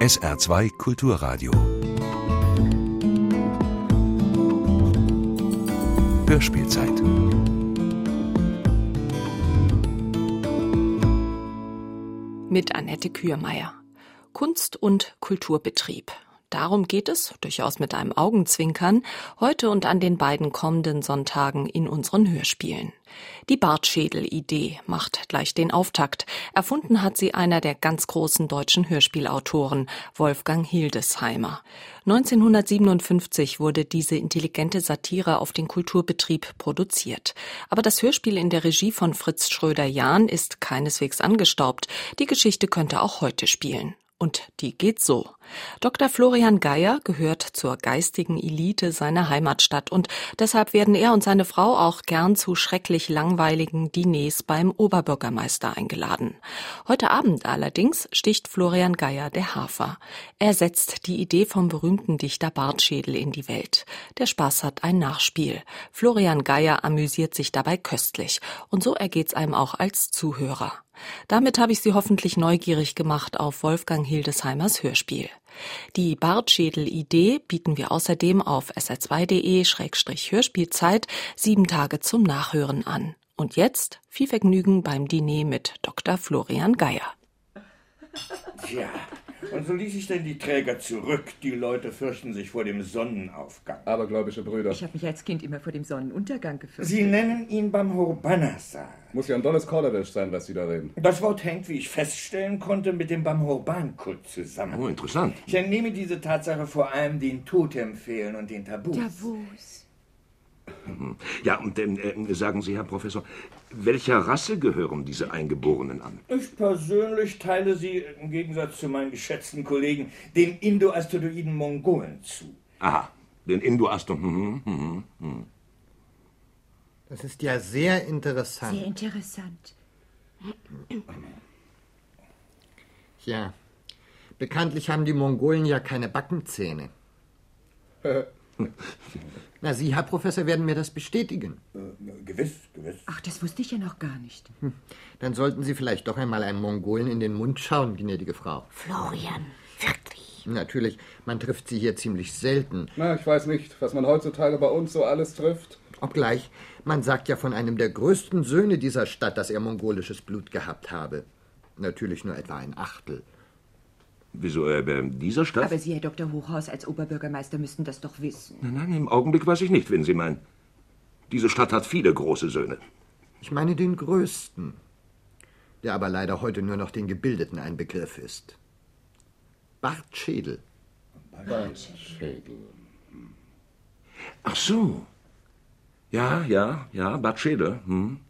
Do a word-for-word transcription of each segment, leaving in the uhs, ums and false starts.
S R zwei Kulturradio. Hörspielzeit. Mit Annette Kürmeier. Kunst- und Kulturbetrieb. Darum geht es, durchaus mit einem Augenzwinkern, heute und an den beiden kommenden Sonntagen in unseren Hörspielen. Die Bartschädel-Idee macht gleich den Auftakt. Erfunden hat sie einer der ganz großen deutschen Hörspielautoren, Wolfgang Hildesheimer. neunzehnhundertsiebenundfünfzig wurde diese intelligente Satire auf den Kulturbetrieb produziert. Aber das Hörspiel in der Regie von Fritz Schröder-Jahn ist keineswegs angestaubt. Die Geschichte könnte auch heute spielen. Und die geht so. Doktor Florian Geyer gehört zur geistigen Elite seiner Heimatstadt und deshalb werden er und seine Frau auch gern zu schrecklich langweiligen Diners beim Oberbürgermeister eingeladen. Heute Abend allerdings sticht Florian Geyer der Hafer. Er setzt die Idee vom berühmten Dichter Bartschädel in die Welt. Der Spaß hat ein Nachspiel. Florian Geyer amüsiert sich dabei köstlich und so ergeht's einem auch als Zuhörer. Damit habe ich Sie hoffentlich neugierig gemacht auf Wolfgang Hildesheimers Hörspiel. Die Bartschädel-Idee bieten wir außerdem auf s r zwei punkt de Schrägstrich Hörspielzeit sieben Tage zum Nachhören an. Und jetzt viel Vergnügen beim Diner mit Doktor Florian Geyer. Tja, und so ließ ich denn die Träger zurück. Die Leute fürchten sich vor dem Sonnenaufgang. Abergläubische Brüder. Ich habe mich als Kind immer vor dem Sonnenuntergang gefürchtet. Sie nennen ihn Bamhurbanasar. Muss ja ein dolles Korderwisch sein, was Sie da reden. Das Wort hängt, wie ich feststellen konnte, mit dem Bamhurban-Kult zusammen. Oh, interessant. Ich entnehme diese Tatsache vor allem den Totemfehlen und den Tabus. Tabus. Ja, und äh, sagen Sie, Herr Professor, welcher Rasse gehören diese Eingeborenen an? Ich persönlich teile sie, im Gegensatz zu meinen geschätzten Kollegen, den indoasteroiden Mongolen zu. Aha, den Indoasto. Hm, hm, hm. Das ist ja sehr interessant. Sehr interessant. Ja, bekanntlich haben die Mongolen ja keine Backenzähne. Na, Sie, Herr Professor, werden mir das bestätigen. Äh, gewiss, gewiss. Ach, das wusste ich ja noch gar nicht. Hm. Dann sollten Sie vielleicht doch einmal einem Mongolen in den Mund schauen, gnädige Frau. Florian, wirklich? Natürlich, man trifft Sie hier ziemlich selten. Na, ich weiß nicht, was man heutzutage bei uns so alles trifft. Obgleich, man sagt ja von einem der größten Söhne dieser Stadt, dass er mongolisches Blut gehabt habe. Natürlich nur etwa ein Achtel. Wieso, äh, dieser Stadt? Aber Sie, Herr Doktor Hochhaus, als Oberbürgermeister müssten das doch wissen. Nein, nein, im Augenblick weiß ich nicht, wen Sie meinen. Diese Stadt hat viele große Söhne. Ich meine den größten, der aber leider heute nur noch den Gebildeten ein Begriff ist. Bartschädel. Bartschädel. Ach so. Ja, ja, ja, Bartschädel. Hm.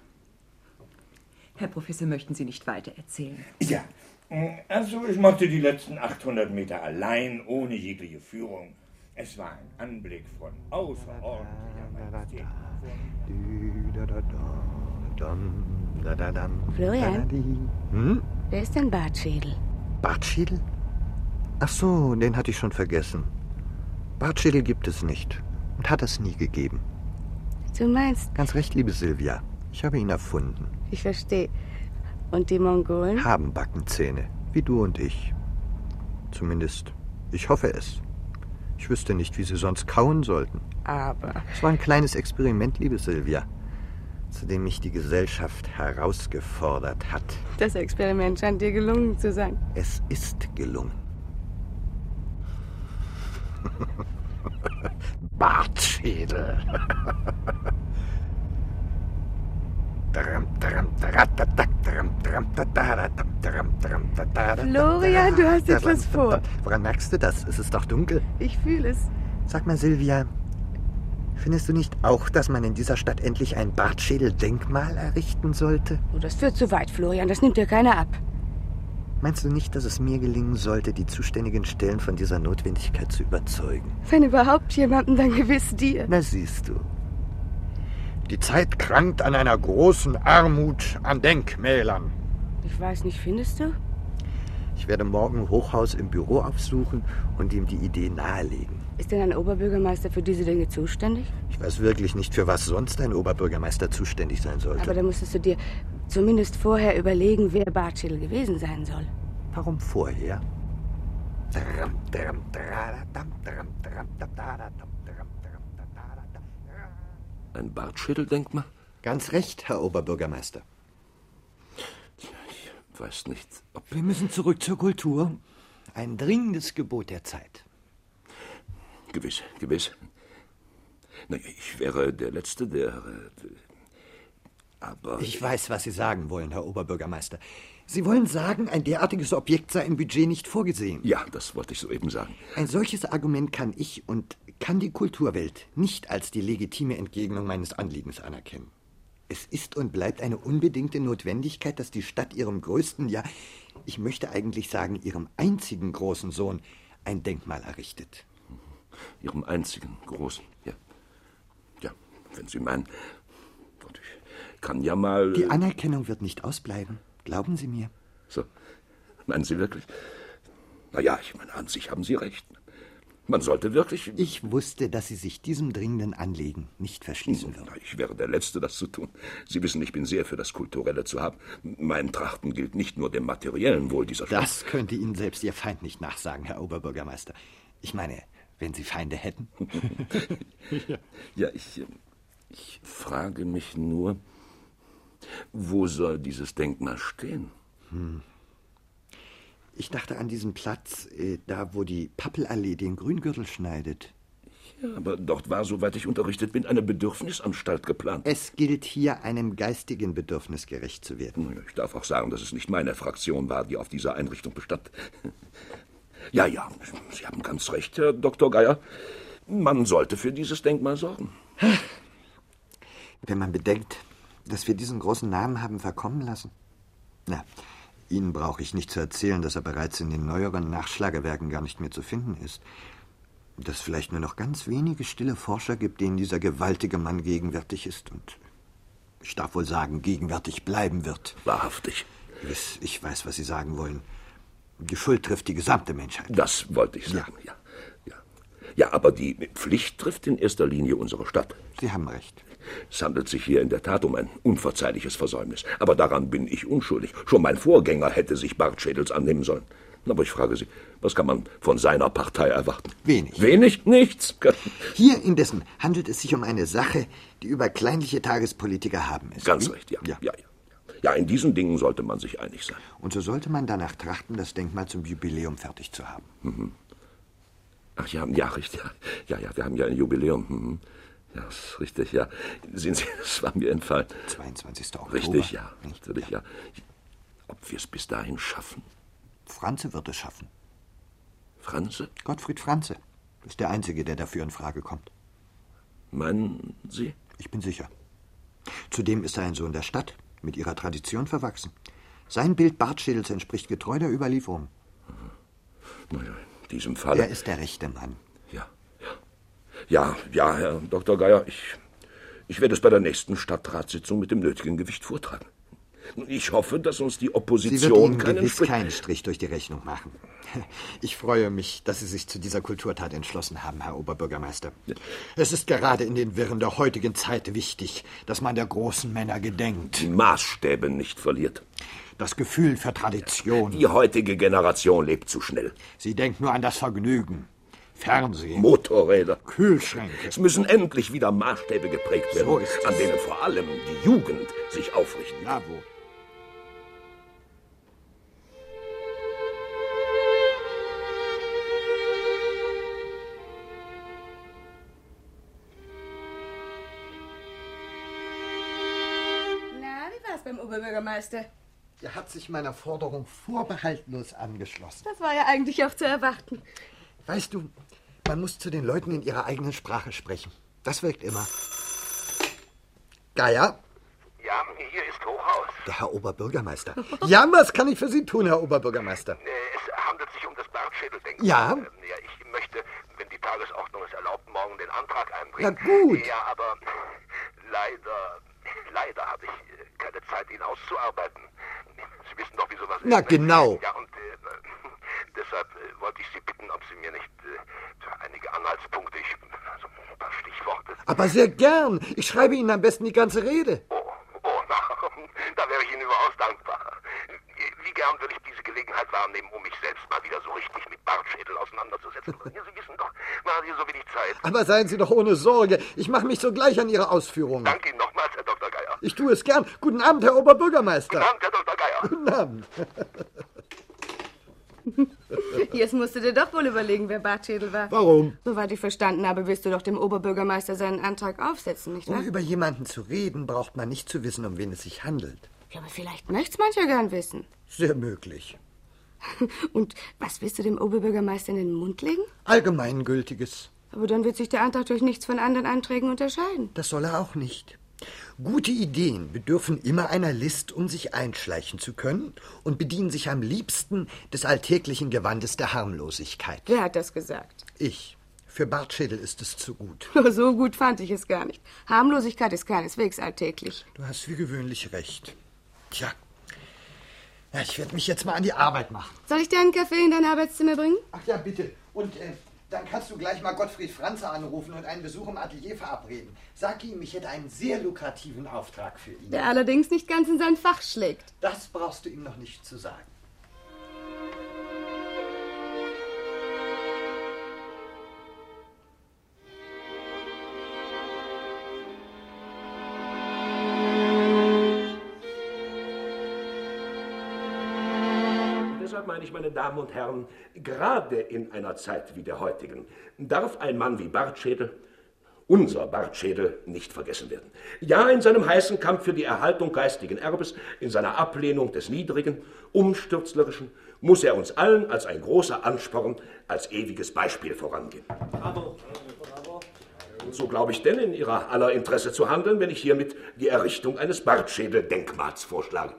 Herr Professor, möchten Sie nicht weiter erzählen? Ja, also ich machte die letzten achthundert Meter allein, ohne jegliche Führung. Es war ein Anblick von außerordentlicher Majestät. Florian, Hm? wer ist denn Bartschädel? Bartschädel? Ach so, den hatte ich schon vergessen. Bartschädel gibt es nicht und hat es nie gegeben. Du meinst, Ganz recht, liebe Silvia. Ich habe ihn erfunden. ich verstehe. Und die Mongolen? Haben Backenzähne, wie du und ich. Zumindest, ich hoffe es. Ich wüsste nicht, wie sie sonst kauen sollten. Aber Es war ein kleines Experiment, liebe Silvia, zu dem mich die Gesellschaft herausgefordert hat. das Experiment scheint dir gelungen zu sein. Es ist gelungen. Bartschädel. Florian, du hast etwas vor. Woran merkst du das? Es ist doch dunkel. Ich fühle es. Sag mal, Silvia, findest du nicht auch, dass man in dieser Stadt endlich ein Bartschädel-Denkmal errichten sollte? Oh, das führt zu weit, Florian. Das nimmt dir keiner ab. Meinst du nicht, dass es mir gelingen sollte, die zuständigen Stellen von dieser Notwendigkeit zu überzeugen? Wenn überhaupt jemanden, dann gewiss dir. Na, siehst du. Die Zeit krankt an einer großen Armut an Denkmälern. Ich weiß nicht, findest du? Ich werde morgen Hochhaus im Büro aufsuchen und ihm die Idee nahelegen. Ist denn ein Oberbürgermeister für diese Dinge zuständig? Ich weiß wirklich nicht, für was sonst ein Oberbürgermeister zuständig sein sollte. Aber da musstest du dir zumindest vorher überlegen, wer Bartschädel gewesen sein soll. Warum vorher? Ein Bartschädeldenkmal? Ganz recht, Herr Oberbürgermeister. Ich weiß nicht, ob... Wir müssen zurück zur Kultur. Ein dringendes Gebot der Zeit. Gewiss, gewiss. Na, ich wäre der Letzte, der... Äh, aber... Ich weiß, was Sie sagen wollen, Herr Oberbürgermeister. Sie wollen sagen, ein derartiges Objekt sei im Budget nicht vorgesehen. Ja, das wollte ich soeben sagen. Ein solches Argument kann ich und kann die Kulturwelt nicht als die legitime Entgegnung meines Anliegens anerkennen. Es ist und bleibt eine unbedingte Notwendigkeit, dass die Stadt ihrem größten, ja, ich möchte eigentlich sagen, ihrem einzigen großen Sohn ein Denkmal errichtet. Ihrem einzigen großen, ja. Ja, wenn Sie meinen. Gott, ich kann ja mal... Die Anerkennung wird nicht ausbleiben, glauben Sie mir. So, meinen Sie wirklich? Na ja, ich meine, an sich haben Sie recht. Man sollte wirklich... Ich wusste, dass Sie sich diesem dringenden Anliegen nicht verschließen würden. Ich wäre der Letzte, das zu tun. Sie wissen, ich bin sehr für das Kulturelle zu haben. Mein Trachten gilt nicht nur dem materiellen Wohl dieser Stadt. Das könnte Ihnen selbst Ihr Feind nicht nachsagen, Herr Oberbürgermeister. Ich meine, wenn Sie Feinde hätten. ja. ja, ich, ich frage mich nur, wo soll dieses Denkmal stehen? Hm. Ich dachte an diesen Platz, äh, da wo die Pappelallee den Grüngürtel schneidet. Ja, aber dort war, soweit ich unterrichtet bin, eine Bedürfnisanstalt geplant. Es gilt hier, einem geistigen Bedürfnis gerecht zu werden. Ich darf auch sagen, dass es nicht meine Fraktion war, die auf dieser Einrichtung bestand. Ja, ja, Sie haben ganz recht, Herr Doktor Geier. Man sollte für dieses Denkmal sorgen. Wenn man bedenkt, dass wir diesen großen Namen haben verkommen lassen. Na, Ihnen brauche ich nicht zu erzählen, dass er bereits in den neueren Nachschlagewerken gar nicht mehr zu finden ist. Dass es vielleicht nur noch ganz wenige stille Forscher gibt, denen dieser gewaltige Mann gegenwärtig ist und, ich darf wohl sagen, gegenwärtig bleiben wird. Wahrhaftig. Ich weiß, was Sie sagen wollen. Die Schuld trifft die gesamte Menschheit. Das wollte ich sagen, ja. Ja, ja, aber die Pflicht trifft in erster Linie unsere Stadt. Sie haben recht. Es handelt sich hier in der Tat um ein unverzeihliches Versäumnis. Aber daran bin ich unschuldig. Schon mein Vorgänger hätte sich Bartschädels annehmen sollen. Aber ich frage Sie, was kann man von seiner Partei erwarten? Wenig. Wenig? Nichts? Hier indessen handelt es sich um eine Sache, die über kleinliche Tagespolitiker haben ist. Ganz recht, ja. Ja, ja, ja. Ja, in diesen Dingen sollte man sich einig sein. Und so sollte man danach trachten, das Denkmal zum Jubiläum fertig zu haben. Mhm. Ach ja, ja, richtig. Ja, ja, wir haben ja ein Jubiläum. Mhm. Ja, das ist richtig, ja. Sehen Sie, das war mir entfallen. zweiundzwanzigster Oktober. Richtig, ja. Natürlich, ja. Ob wir es bis dahin schaffen? Franze wird es schaffen. Franze? Gottfried Franze. Das ist der Einzige, der dafür in Frage kommt. Meinen Sie? Ich bin sicher. Zudem ist er ein Sohn der Stadt, mit ihrer Tradition verwachsen. Sein Bild Bartschädels entspricht getreu der Überlieferung. Naja, in diesem Fall... Er ist der rechte Mann. Ja, ja. Ja, ja, Herr Doktor Geier, ich, ich werde es bei der nächsten Stadtratssitzung mit dem nötigen Gewicht vortragen. Ich hoffe, dass uns die Opposition Sie wird Ihnen keinen gewiss Strich... keinen Strich durch die Rechnung machen. Ich freue mich, dass Sie sich zu dieser Kulturtat entschlossen haben, Herr Oberbürgermeister. Ja. Es ist gerade in den Wirren der heutigen Zeit wichtig, dass man der großen Männer gedenkt. Die Maßstäbe nicht verliert. Das Gefühl für Tradition. Die heutige Generation lebt zu schnell. Sie denkt nur an das Vergnügen. Fernsehen. Motorräder. Kühlschränke. Es müssen endlich wieder Maßstäbe geprägt werden, so ist es. An denen vor allem die Jugend sich aufrichten. Bravo. Na, wie war's beim Oberbürgermeister? Er hat sich meiner Forderung vorbehaltlos angeschlossen. Das war ja eigentlich auch zu erwarten. Weißt du, man muss zu den Leuten in ihrer eigenen Sprache sprechen. Das wirkt immer. Geier? Ja, hier ist Hochhaus. Der Herr Oberbürgermeister. Ja, was kann ich für Sie tun, Herr Oberbürgermeister? Es handelt sich um das Bartschädeldenkmal. Ja? Ähm, ja, ich möchte, wenn die Tagesordnung es erlaubt, morgen den Antrag einbringen. Na gut. Ja, aber leider, leider habe ich keine Zeit, ihn auszuarbeiten. Sie wissen doch, wie sowas ist. Na, genau. Ja, und äh, deshalb äh, wollte ich Sie bitten, ob Sie mir nicht äh, einige Anhaltspunkte, ich, also ein paar Stichworte... Aber sehr gern. Ich schreibe Ihnen am besten die ganze Rede. Oh, oh, na, da wäre ich Ihnen überaus dankbar. Wie gern würde ich diese Gelegenheit Gelegenheit wahrnehmen, um mich selbst mal wieder so richtig mit Bartschädel auseinanderzusetzen. Ja, Sie wissen doch, man hat hier so wenig Zeit. Aber seien Sie doch ohne Sorge. Ich mache mich sogleich an Ihre Ausführungen. Danke Ihnen nochmals, Herr Doktor Geier. Ich tue es gern. Guten Abend, Herr Oberbürgermeister. Guten Abend, Herr Doktor Geier. Guten Abend. Jetzt musst du dir doch wohl überlegen, wer Bartschädel war. Warum? Soweit ich verstanden habe, willst du doch dem Oberbürgermeister seinen Antrag aufsetzen, nicht wahr? Um über jemanden zu reden, braucht man nicht zu wissen, um wen es sich handelt. Ja, aber vielleicht möcht's mancher gern wissen. Sehr möglich. Und was willst du dem Oberbürgermeister in den Mund legen? Allgemeingültiges. Aber dann wird sich der Antrag durch nichts von anderen Anträgen unterscheiden. Das soll er auch nicht. Gute Ideen bedürfen immer einer List, um sich einschleichen zu können und bedienen sich am liebsten des alltäglichen Gewandes der Harmlosigkeit. Wer hat das gesagt? Ich. Für Bartschädel ist es zu gut. So gut fand ich es gar nicht. Harmlosigkeit ist keineswegs alltäglich. Du hast wie gewöhnlich recht. Tja, ja, ich werde mich jetzt mal an die Arbeit machen. Soll ich dir einen Kaffee in dein Arbeitszimmer bringen? Ach ja, bitte. Und äh, dann kannst du gleich mal Gottfried Franze anrufen und einen Besuch im Atelier verabreden. Sag ihm, ich hätte einen sehr lukrativen Auftrag für ihn. Der allerdings nicht ganz in sein Fach schlägt. Das brauchst du ihm noch nicht zu sagen. Meine ich, meine Damen und Herren, gerade in einer Zeit wie der heutigen darf ein Mann wie Bartschädel, unser Bartschädel, nicht vergessen werden. Ja, in seinem heißen Kampf für die Erhaltung geistigen Erbes, in seiner Ablehnung des Niedrigen, Umstürzlerischen, muss er uns allen als ein großer Ansporn, als ewiges Beispiel vorangehen. Bravo. Bravo. Und so glaube ich denn in Ihrer aller Interesse zu handeln, wenn ich hiermit die Errichtung eines Bartschädel-Denkmals vorschlage.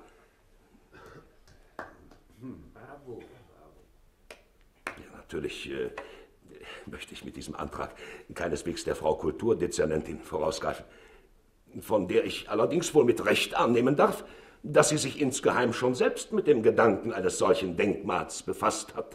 Natürlich äh, möchte ich mit diesem Antrag keineswegs der Frau Kulturdezernentin vorausgreifen, von der ich allerdings wohl mit Recht annehmen darf, dass sie sich insgeheim schon selbst mit dem Gedanken eines solchen Denkmals befasst hat.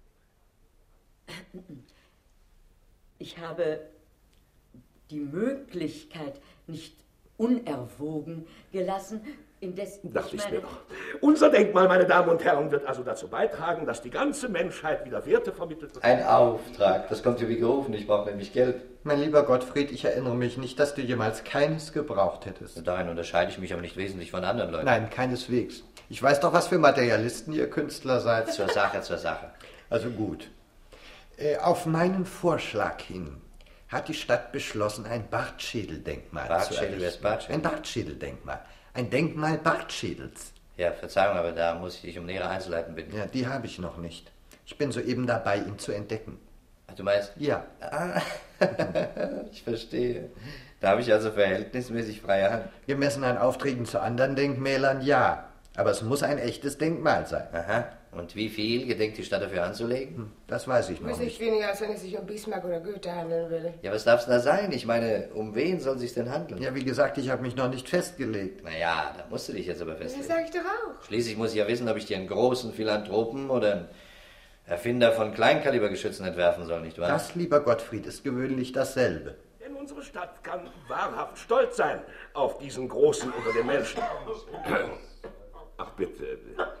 Ich habe die Möglichkeit nicht unerwogen gelassen, indessen... Dachte ich mir doch. Unser Denkmal, meine Damen und Herren, wird also dazu beitragen, dass die ganze Menschheit wieder Werte vermittelt wird. Ein Auftrag, das kommt dir wie gerufen, ich brauche nämlich Geld. Mein lieber Gottfried, ich erinnere mich nicht, dass du jemals keines gebraucht hättest. Darin unterscheide ich mich aber nicht wesentlich von anderen Leuten. Nein, keineswegs. Ich weiß doch, was für Materialisten ihr Künstler seid. Zur Sache, zur Sache. Also gut. Äh, auf meinen Vorschlag hin hat die Stadt beschlossen, ein Bartschädeldenkmal Bartschädel, zu errichten. wer ist Bartschädel? Ein Bartschädeldenkmal. Ein Denkmal Bartschädels. Ja, Verzeihung, aber da muss ich dich um nähere Einzelheiten bitten. Ja, die habe ich noch nicht. Ich bin soeben dabei, ihn zu entdecken. Ach, du meinst? Ja. Ah, ich verstehe. Da habe ich also verhältnismäßig freie Hand. Gemessen an Aufträgen zu anderen Denkmälern, ja. Aber es muss ein echtes Denkmal sein. Aha. Und wie viel gedenkt die Stadt dafür anzulegen? Hm, das weiß ich noch Muss nicht nicht. weniger, als wenn es sich um Bismarck oder Goethe handeln würde. Ja, was darf's da sein? Ich meine, um wen soll es sich denn handeln? Ja, wie gesagt, ich habe mich noch nicht festgelegt. Naja, da musst du dich jetzt aber Das festlegen. sage ich doch auch. Schließlich muss ich ja wissen, ob ich dir einen großen Philanthropen oder einen Erfinder von Kleinkalibergeschützen entwerfen soll, nicht wahr? Das, lieber Gottfried, ist gewöhnlich dasselbe. Denn unsere Stadt kann wahrhaft stolz sein auf diesen Großen unter den Menschen. Ach bitte.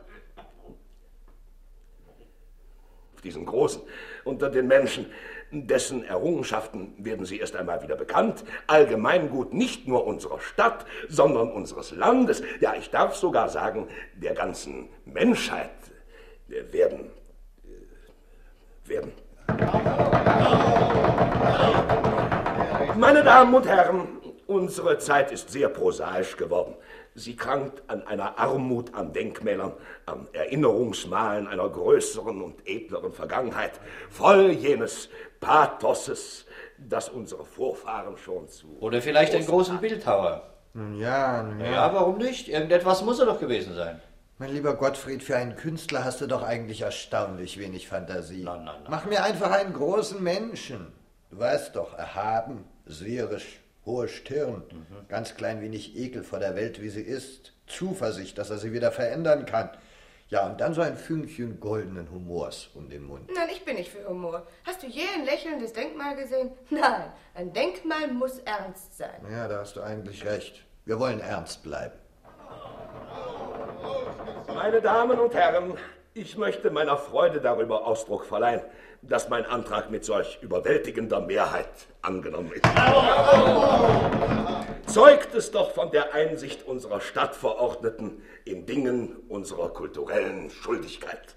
Auf diesen Großen unter den Menschen. Dessen Errungenschaften werden sie erst einmal wieder bekannt. Allgemeingut nicht nur unserer Stadt, sondern unseres Landes. Ja, ich darf sogar sagen, der ganzen Menschheit werden. werden. Meine Damen und Herren, unsere Zeit ist sehr prosaisch geworden. Sie krankt an einer Armut an Denkmälern, an Erinnerungsmalen einer größeren und edleren Vergangenheit, voll jenes Pathoses, das unsere Vorfahren schon zu... Oder vielleicht einen großen Bildhauer. Nun ja, nun ja. Ja, warum nicht? Irgendetwas muss er doch gewesen sein. Mein lieber Gottfried, für einen Künstler hast du doch eigentlich erstaunlich wenig Fantasie. Nein, nein, nein. Mach mir einfach einen großen Menschen. Du weißt doch, erhaben, sphärisch, hohe Stirn, mhm. ganz klein wenig Ekel vor der Welt, wie sie ist, Zuversicht, dass er sie wieder verändern kann. Ja, und dann so ein Fünkchen goldenen Humors um den Mund. Nein, ich bin nicht für Humor. Hast du je ein lächelndes Denkmal gesehen? Nein, ein Denkmal muss ernst sein. Ja, da hast du eigentlich recht. Wir wollen ernst bleiben. Meine Damen und Herren, Ich möchte meiner Freude darüber Ausdruck verleihen, dass mein Antrag mit solch überwältigender Mehrheit angenommen ist. Zeugt es doch von der Einsicht unserer Stadtverordneten in Dingen unserer kulturellen Schuldigkeit.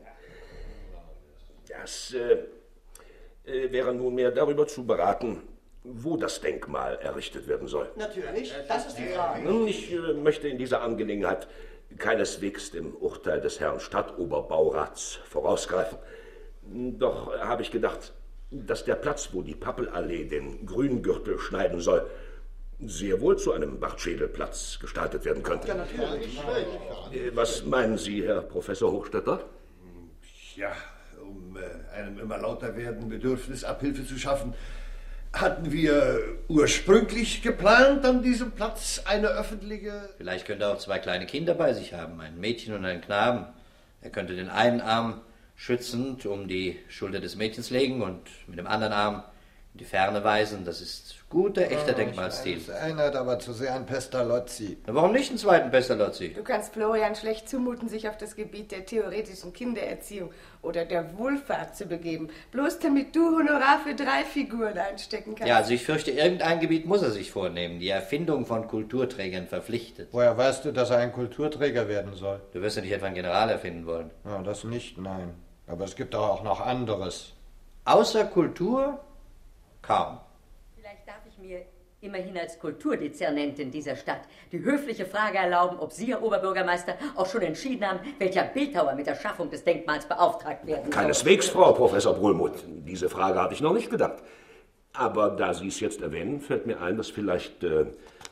Das äh, äh, wäre nunmehr darüber zu beraten, wo das Denkmal errichtet werden soll. Natürlich, das ist die Frage. Nun, ich äh, möchte in dieser Angelegenheit keineswegs dem Urteil des Herrn Stadtoberbaurats vorausgreifen. Doch habe ich gedacht, dass der Platz, wo die Pappelallee den Grüngürtel schneiden soll, sehr wohl zu einem Bartschädelplatz gestaltet werden könnte. Ja, natürlich. Äh, Was meinen Sie, Herr Professor Hochstetter? Ja, um äh, einem immer lauter werdenden Bedürfnis Abhilfe zu schaffen, hatten wir ursprünglich geplant, an diesem Platz eine öffentliche... Vielleicht könnte er auch zwei kleine Kinder bei sich haben, ein Mädchen und einen Knaben. Er könnte den einen Arm schützend um die Schulter des Mädchens legen und mit dem anderen Arm in die Ferne weisen. Das ist guter, echter Oh, Denkmalstil. Das erinnert aber zu sehr an Pestalozzi. Na, warum nicht einen zweiten Pestalozzi? Du kannst Florian schlecht zumuten, sich auf das Gebiet der theoretischen Kindererziehung oder der Wohlfahrt zu begeben, bloß damit du Honorar für drei Figuren einstecken kannst. Ja, also ich fürchte, irgendein Gebiet muss er sich vornehmen. Die Erfindung von Kulturträgern verpflichtet. Woher weißt du, dass er ein Kulturträger werden soll? Du wirst ja nicht etwa einen General erfinden wollen. Ja, das nicht, nein. Aber es gibt doch auch noch anderes. Außer Kultur? Kaum. Vielleicht darf ich mir immerhin als Kulturdezernentin dieser Stadt die höfliche Frage erlauben, ob Sie, Herr Oberbürgermeister, auch schon entschieden haben, welcher Bildhauer mit der Schaffung des Denkmals beauftragt werden soll. Keineswegs, Frau Professor Brühlmuth. Diese Frage habe ich noch nicht gedacht. Aber da Sie es jetzt erwähnen, fällt mir ein, dass vielleicht äh,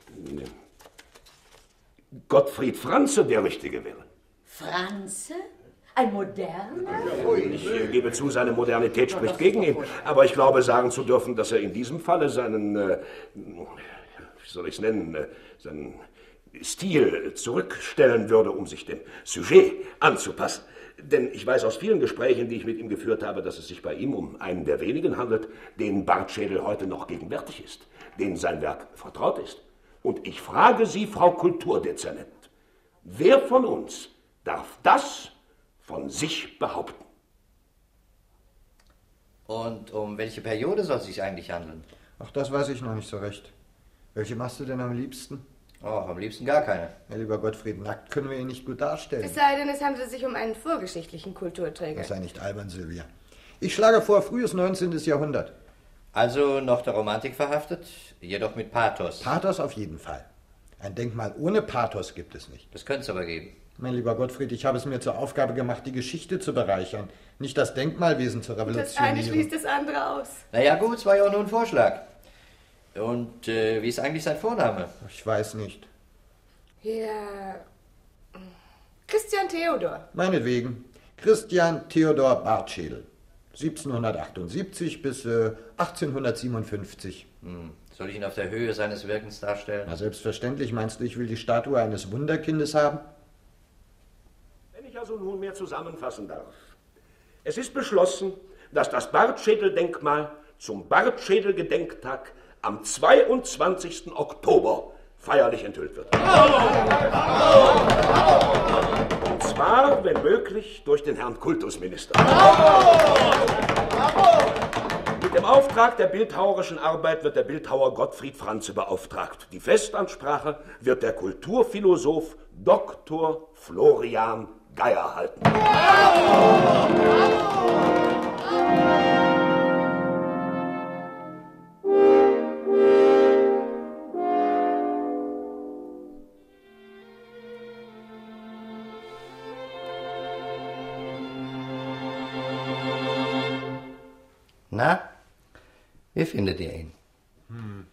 Gottfried Franze der Richtige wäre. Franze? Ein moderner? Ich äh, gebe zu, seine Modernität spricht gegen ihn. Aber ich glaube, sagen zu dürfen, dass er in diesem Falle seinen, äh, wie soll ich es nennen, äh, seinen Stil zurückstellen würde, um sich dem Sujet anzupassen. Denn ich weiß aus vielen Gesprächen, die ich mit ihm geführt habe, dass es sich bei ihm um einen der wenigen handelt, denen Bartschädel heute noch gegenwärtig ist, denen sein Werk vertraut ist. Und ich frage Sie, Frau Kulturdezernent, wer von uns darf das von sich behaupten? Und um welche Periode soll es sich eigentlich handeln? Ach, das weiß ich noch nicht so recht. Welche machst du denn am liebsten? Oh, am liebsten gar keine. Ja, lieber Gottfried, nackt können wir ihn nicht gut darstellen. Es sei denn, es handelt sich um einen vorgeschichtlichen Kulturträger. Das sei nicht albern, Silvia. Ich schlage vor, frühes neunzehntes Jahrhundert. Also noch der Romantik verhaftet, jedoch mit Pathos. Pathos auf jeden Fall. Ein Denkmal ohne Pathos gibt es nicht. Das könnte es aber geben. Mein lieber Gottfried, ich habe es mir zur Aufgabe gemacht, die Geschichte zu bereichern, nicht das Denkmalwesen zu revolutionieren. Das eine schließt das andere aus. Naja gut, es war ja auch nur ein Vorschlag. Und äh, wie ist eigentlich sein Vorname? Ich weiß nicht. Ja, Christian Theodor. Meinetwegen. Christian Theodor Bartschädel. siebzehnhundertachtundsiebzig bis äh, achtzehnhundertsiebenundfünfzig. Hm. Soll ich ihn auf der Höhe seines Wirkens darstellen? Na, selbstverständlich. Meinst du, ich will die Statue eines Wunderkindes haben? Wenn ich also nunmehr zusammenfassen darf. Es ist beschlossen, dass das Bartschädel-Denkmal zum Bartschädel-Gedenktag am zweiundzwanzigsten Oktober feierlich enthüllt wird. Und zwar, wenn möglich, durch den Herrn Kultusminister. Mit dem Auftrag der bildhauerischen Arbeit wird der Bildhauer Gottfried Franze beauftragt. Die Festansprache wird der Kulturphilosoph Doktor Florian Geier halten. Na, wie findet ihr ihn? Hm.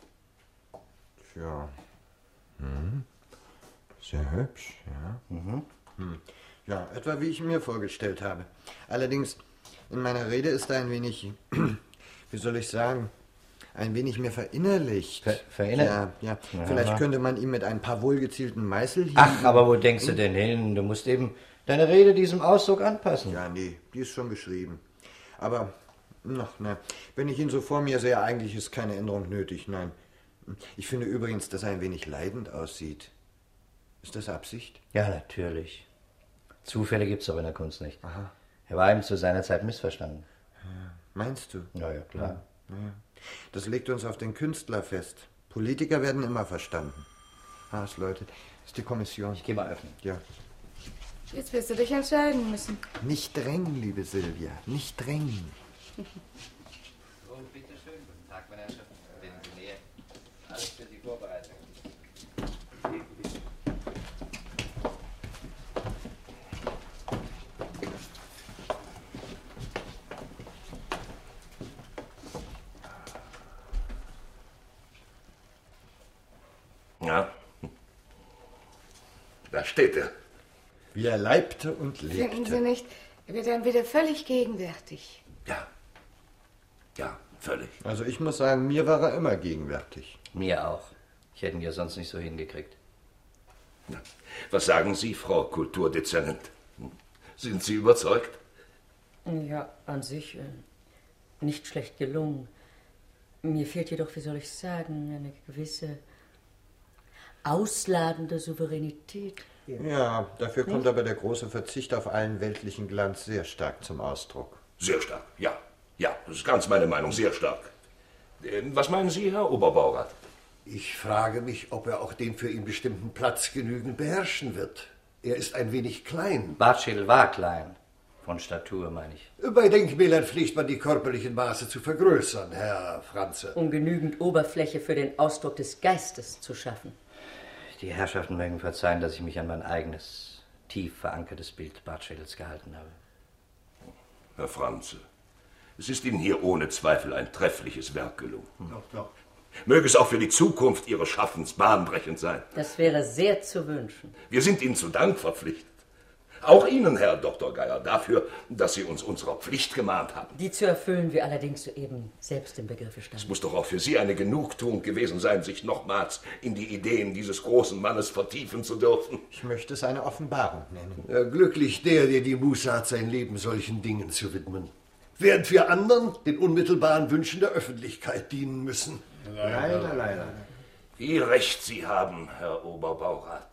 Tja. Hm. Sehr hübsch, ja. Mhm. Hm. Ja, etwa wie ich mir vorgestellt habe. Allerdings, in meiner Rede ist er ein wenig, wie soll ich sagen, ein wenig mehr verinnerlicht. Ver verinnerlicht? Ja, ja. Ja. Vielleicht könnte man ihm mit ein paar wohlgezielten Meißelhieben... Ach, aber wo denkst du denn hin? Du musst eben deine Rede diesem Ausdruck anpassen. Ja, nee, die ist schon geschrieben. Aber, ach, ne, wenn ich ihn so vor mir sehe, eigentlich ist keine Änderung nötig, nein. Ich finde übrigens, dass er ein wenig leidend aussieht. Ist das Absicht? Ja, natürlich. Zufälle gibt es doch in der Kunst nicht. Aha. Er war ihm zu seiner Zeit missverstanden. Ja. Meinst du? Na ja, klar. Ja. Ja. Das legt uns auf den Künstler fest. Politiker werden immer verstanden. Ah, es läutet. Das ist die Kommission. Ich gehe mal öffnen. Ja. Jetzt wirst du dich entscheiden müssen. Nicht drängen, liebe Silvia. Nicht drängen. So, bitteschön. Guten Tag, meine Herrschaften. Wenn Sie näher. Alles für die Vorbereitung. Ja, da steht er. Wie er leibte und lebte. Finden Sie nicht, er wird dann wieder völlig gegenwärtig. Ja, ja, völlig. Also ich muss sagen, mir war er immer gegenwärtig. Mir auch. Ich hätte ihn ja sonst nicht so hingekriegt. Ja. Was sagen Sie, Frau Kulturdezernent? Sind Sie überzeugt? Ja, an sich äh, nicht schlecht gelungen. Mir fehlt jedoch, wie soll ich sagen, eine gewisse ausladende Souveränität. Ja, dafür kommt aber der große Verzicht auf allen weltlichen Glanz sehr stark zum Ausdruck. Sehr stark, ja. Ja, das ist ganz meine Meinung, sehr stark. Was meinen Sie, Herr Oberbaurat? Ich frage mich, ob er auch den für ihn bestimmten Platz genügend beherrschen wird. Er ist ein wenig klein. Bartschädel war klein. Von Statur, meine ich. Bei Denkmälern pflegt man die körperlichen Maße zu vergrößern, Herr Franze. Um genügend Oberfläche für den Ausdruck des Geistes zu schaffen. Die Herrschaften mögen verzeihen, dass ich mich an mein eigenes, tief verankertes Bild Bartschädels gehalten habe. Herr Franze, es ist Ihnen hier ohne Zweifel ein treffliches Werk gelungen. Doch, doch. Möge es auch für die Zukunft Ihres Schaffens bahnbrechend sein. Das wäre sehr zu wünschen. Wir sind Ihnen zu Dank verpflichtet. Auch Ihnen, Herr Doktor Geier, dafür, dass Sie uns unserer Pflicht gemahnt haben. Die zu erfüllen wir allerdings soeben selbst im Begriffe standen. Es muss doch auch für Sie eine Genugtuung gewesen sein, sich nochmals in die Ideen dieses großen Mannes vertiefen zu dürfen. Ich möchte es eine Offenbarung nennen. Ja, glücklich der, der die Muße hat, sein Leben solchen Dingen zu widmen. Während wir anderen den unmittelbaren Wünschen der Öffentlichkeit dienen müssen. Leider, leider. Wie recht Sie haben, Herr Oberbaurat.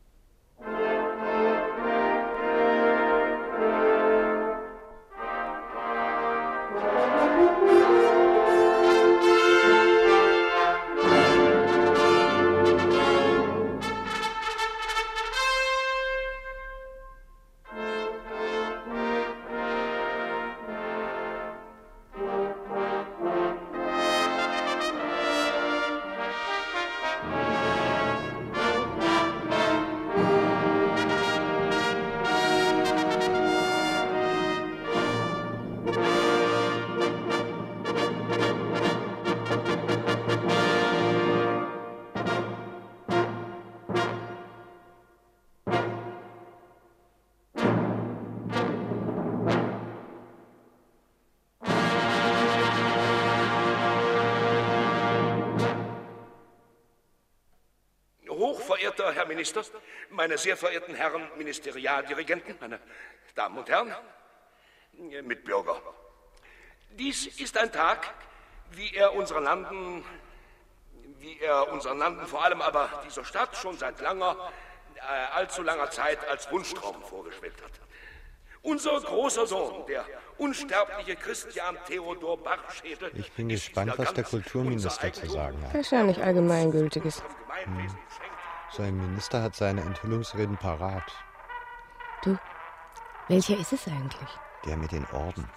Hochverehrter Herr Minister, meine sehr verehrten Herren Ministerialdirigenten, meine Damen und Herren, Mitbürger. Dies ist ein Tag, wie er unseren Landen, wie er unseren Landen, vor allem aber dieser Stadt, schon seit langer, äh, allzu langer Zeit als Wunschtraum vorgeschwebt hat. Unser großer Sohn, der unsterbliche Christian Theodor Bartschädel. Ich bin gespannt, was der Kulturminister zu sagen hat. Wahrscheinlich Allgemeingültiges. Hm. So ein Minister hat seine Enthüllungsreden parat. Du, welcher ist es eigentlich? Der mit den Orden.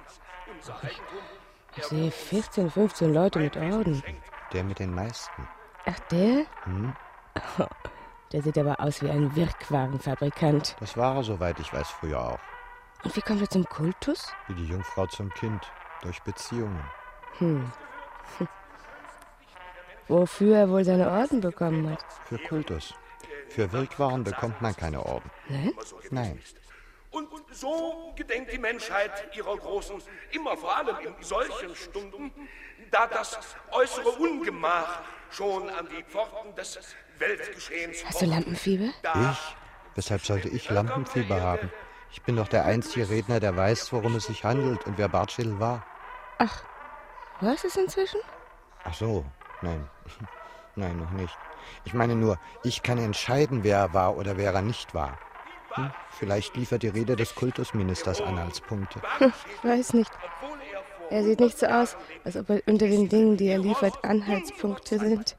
Ich sehe vierzehn, fünfzehn Leute mit Orden. Der mit den meisten. Ach, der? Hm? Oh, der sieht aber aus wie ein Wirkwagenfabrikant. Das war er, soweit ich weiß, früher auch. Und wie kommt er zum Kultus? Wie die Jungfrau zum Kind. Durch Beziehungen. Hm. hm. Wofür er wohl seine Orden bekommen hat? Für Kultus. Für Wirkwaren bekommt man keine Orden. Nein? Nein. Und so gedenkt die Menschheit ihrer großen, immer vor allem in solchen Stunden, da das äußere Ungemach schon an die Pforten des Weltgeschehens... Hast du Lampenfieber? Ich? Weshalb sollte ich Lampenfieber haben? Ich bin doch der einzige Redner, der weiß, worum es sich handelt und wer Bartschädel war. Ach, was ist inzwischen? Ach so, nein. Nein, noch nicht. Ich meine nur, ich kann entscheiden, wer er war oder wer er nicht war. Hm, vielleicht liefert die Rede des Kultusministers Anhaltspunkte. Hm, ich weiß nicht. Er sieht nicht so aus, als ob er unter den Dingen, die er liefert, Anhaltspunkte sind.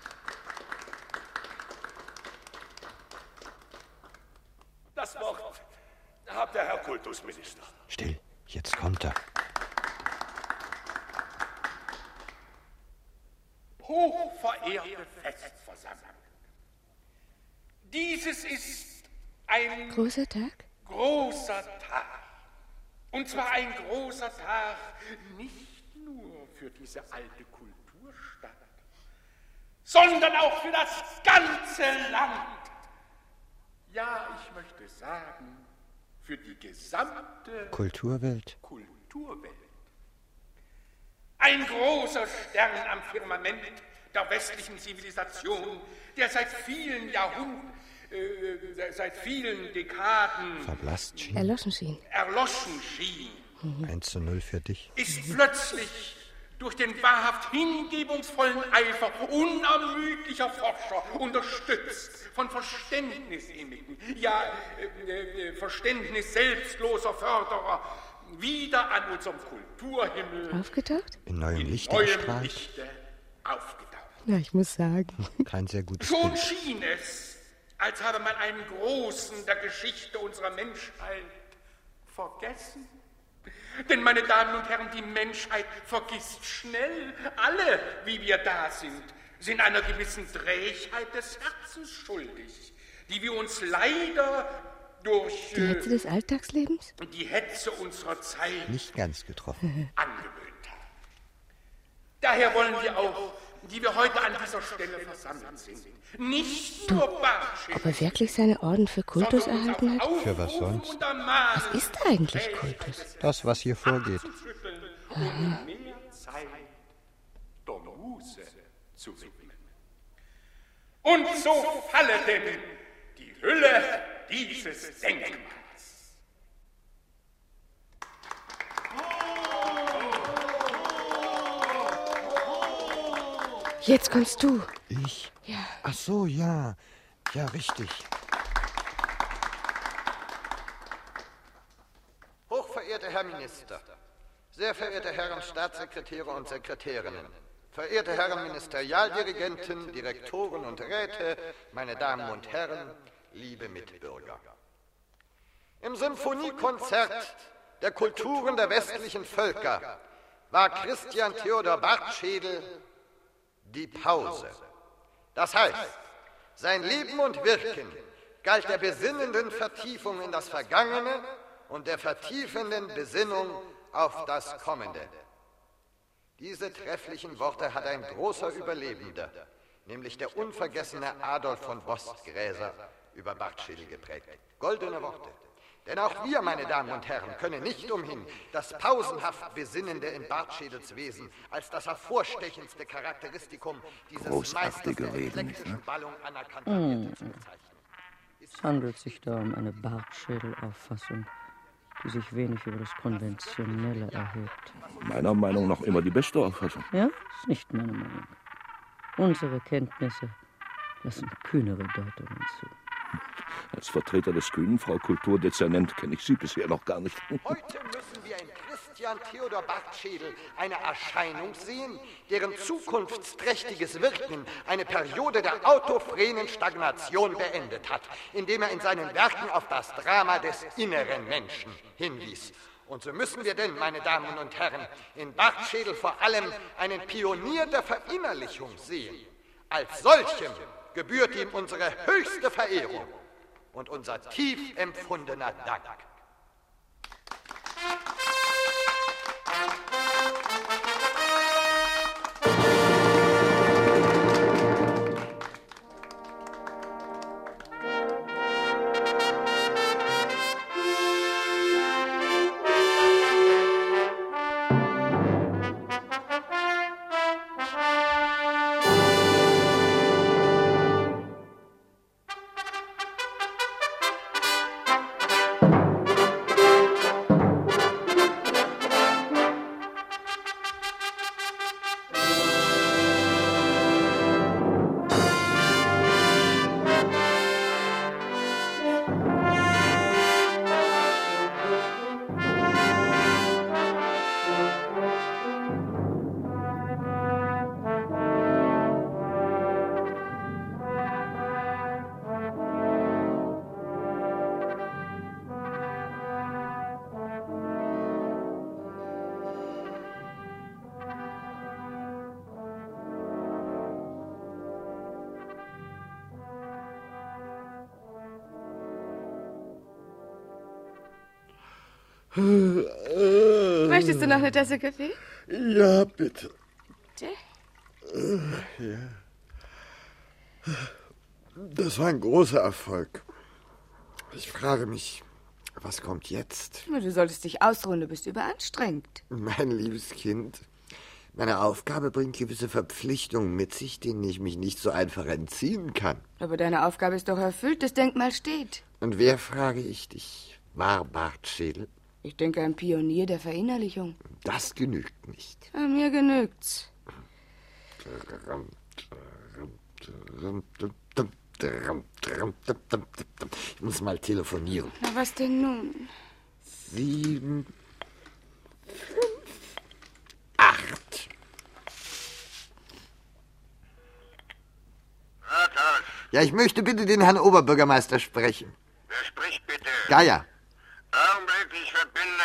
Das Wort hat der Herr Kultusminister. Still, jetzt kommt er. Hochverehrte Festversammlung. Dieses ist ein großer Tag? Großer Tag. Und zwar ein großer Tag nicht nur für diese alte Kulturstadt, sondern auch für das ganze Land. Ja, ich möchte sagen, für die gesamte Kulturwelt. Kulturwelt. Ein großer Stern am Firmament der westlichen Zivilisation, der seit vielen Jahrhunderten, äh, seit vielen Dekaden verblasst schien. Erloschen schien. Erloschen schien. Mhm. eins zu null für dich. Ist plötzlich durch den wahrhaft hingebungsvollen Eifer unermüdlicher Forscher, unterstützt von verständnisinnigen, ja, äh, äh, Verständnis selbstloser Förderer, wieder an unserem Kulturhimmel aufgetaucht? In neuem in Licht neuem erstrahlt. Lichte aufgetaucht. Ja, ich muss sagen. Kein sehr gutes Schon Bild. schien es, als habe man einen Großen der Geschichte unserer Menschheit vergessen. Denn, meine Damen und Herren, die Menschheit vergisst schnell. Alle, wie wir da sind, sind einer gewissen Trägheit des Herzens schuldig, die wir uns leider durch Die Hetze des Alltagslebens? die Hetze unserer Zeit nicht ganz getroffen angewöhnt haben. Daher wollen wir auch, die wir heute an dieser Stelle versammelt sind, nicht nur Bartschädel, Ob er wirklich seine Orden für Kultus erhalten hat? Für was sonst? Was ist eigentlich Kultus? Das, was hier vorgeht. um mehr Zeit der Muße zu widmen. Und so falle denn die Hülle dieses Denkmals. Jetzt kommst du. Ich? Ja. Ach so, ja. Ja, richtig. Hochverehrter Herr Minister, sehr verehrte Herren Staatssekretäre und Sekretärinnen, verehrte Herren Ministerialdirigenten, Direktoren und Räte, meine Damen und Herren, liebe Mitbürger. Im Symphoniekonzert der Kulturen der westlichen Völker war Christian Theodor Bartschädel die Pause. Das heißt, sein Leben und Wirken galt der besinnenden Vertiefung in das Vergangene und der vertiefenden Besinnung auf das Kommende. Diese trefflichen Worte hat ein großer Überlebender, nämlich der unvergessene Adolf von Bostgräser, über Bartschädel geprägt. Goldene Worte. Denn auch wir, meine Damen und Herren, können nicht umhin, das pausenhaft Besinnende in Bartschädels Wesen als das hervorstechendste Charakteristikum dieses Großartige Reden, nicht wahr? Ballung anerkannter Hm. Werte zu bezeichnen. Es handelt sich da um eine Bartschädelauffassung, die sich wenig über das Konventionelle erhebt. Meiner Meinung nach immer die beste Auffassung. Ja, ist nicht meine Meinung. Unsere Kenntnisse lassen kühnere Deutungen zu. Als Vertreter des Kühnen, Frau Kulturdezernent, kenne ich Sie bisher noch gar nicht. Heute müssen wir in Christian Theodor Bartschädel eine Erscheinung sehen, deren zukunftsträchtiges Wirken eine Periode der autophrenen Stagnation beendet hat, indem er in seinen Werken auf das Drama des inneren Menschen hinwies. Und so müssen wir denn, meine Damen und Herren, in Bartschädel vor allem einen Pionier der Verinnerlichung sehen. Als solchem gebührt ihm unsere höchste Verehrung und unser tief empfundener Dank. Möchtest du noch eine Tasse Kaffee? Ja, bitte. Bitte? Ja. Das war ein großer Erfolg. Ich frage mich, was kommt jetzt? Du solltest dich ausruhen, du bist überanstrengt. Mein liebes Kind, meine Aufgabe bringt gewisse Verpflichtungen mit sich, denen ich mich nicht so einfach entziehen kann. Aber deine Aufgabe ist doch erfüllt, das Denkmal steht. Und wer, frage ich dich, war Bartschädel? Ich denke, ein Pionier der Verinnerlichung. Das genügt nicht. Ja, mir genügt's. Ich muss mal telefonieren. Na, was denn nun? Sieben, fünf, acht. Rathaus. Ja, ich möchte bitte den Herrn Oberbürgermeister sprechen. Wer spricht bitte? Geier. Augenblick, ich verbinde.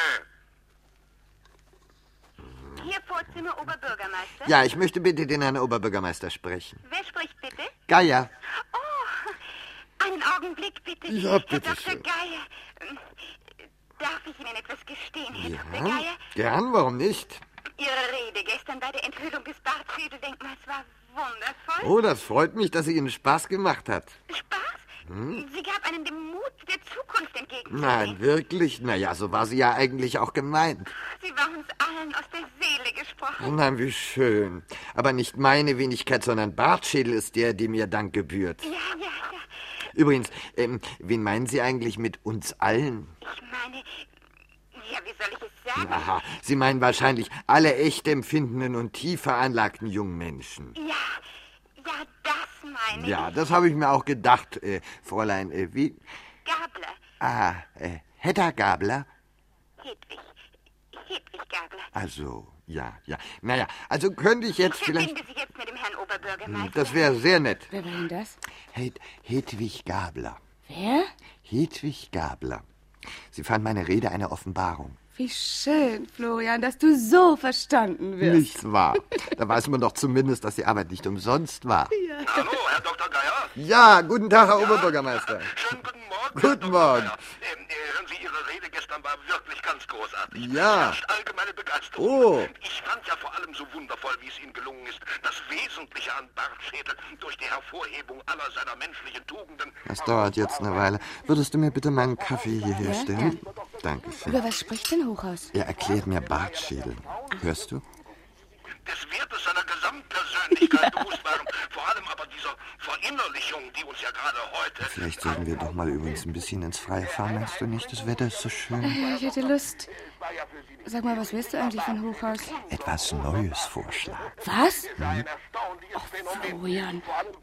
Hier Vorzimmer Oberbürgermeister. Ja, ich möchte bitte den Herrn Oberbürgermeister sprechen. Wer spricht bitte? Geier. Oh, einen Augenblick bitte. Ja, Herr bitte Doktor schön. Geier, ähm, darf ich Ihnen etwas gestehen, Herr Ja, Doktor Geier? gern, warum nicht? Ihre Rede gestern bei der Enthüllung des Bartschädeldenkmals war wundervoll. Oh, das freut mich, dass es Ihnen Spaß gemacht hat. Spaß? Hm? Sie gab einen dem Mut der Zukunft entgegen. Nein, wirklich? Na ja, so war sie ja eigentlich auch gemeint. Sie war uns allen aus der Seele gesprochen. Na, wie schön. Aber nicht meine Wenigkeit, sondern Bartschädel ist der, dem ihr Dank gebührt. Ja, ja, ja. Übrigens, ähm, wen meinen Sie eigentlich mit uns allen? Ich meine, ja, wie soll ich es sagen? Aha, Sie meinen wahrscheinlich alle echt empfindenden und tief veranlagten jungen Menschen. Ja, ja, das meine Ja, ich. das habe ich mir auch gedacht, äh, Fräulein, äh, wie? Gabler, Ah, äh, Hedda Gabler? Hedwig, Hedwig Gabler. Also, ja, ja. Naja, also könnte ich jetzt Ich vielleicht... verbinde Sie jetzt mit dem Herrn Oberbürgermeister. Das wäre sehr nett. Wer war denn das? Hed Hedwig Gabler. Wer? Hedwig Gabler. Sie fand meine Rede eine Offenbarung. Wie schön, Florian, dass du so verstanden wirst. Nicht wahr? Da weiß man doch zumindest, dass die Arbeit nicht umsonst war. Ja. Hallo, Herr Doktor Geier. Ja, guten Tag, Herr Oberbürgermeister. Schönen guten Morgen. Guten Morgen. Ähm, äh, hören Sie, Ihre Rede gestern war wirklich ganz großartig. Ja. Es herrscht allgemeine Begeisterung. Oh. Ich fand ja vor allem so wundervoll, wie es Ihnen gelungen ist, das Wesentliche an Bartschädel durch die Hervorhebung aller seiner menschlichen Tugenden... Das dauert jetzt eine Weile. Würdest du mir bitte meinen Kaffee hierher Ja, stellen? Dankeschön. Über was spricht denn Hochhaus? Er erklärt mir Bartschädel. Hörst du? des Wertes seiner Gesamtpersönlichkeit bewusst waren. Vor allem aber dieser Verinnerlichung, die uns ja gerade heute... Vielleicht sollten wir doch mal übrigens ein bisschen ins Freie fahren, meinst du nicht? Das Wetter ist so schön. Ja, ich hätte Lust. Sag mal, was willst du eigentlich von Hochhaus? Etwas Neues vorschlagen. Was? Hm? Ach, Florian.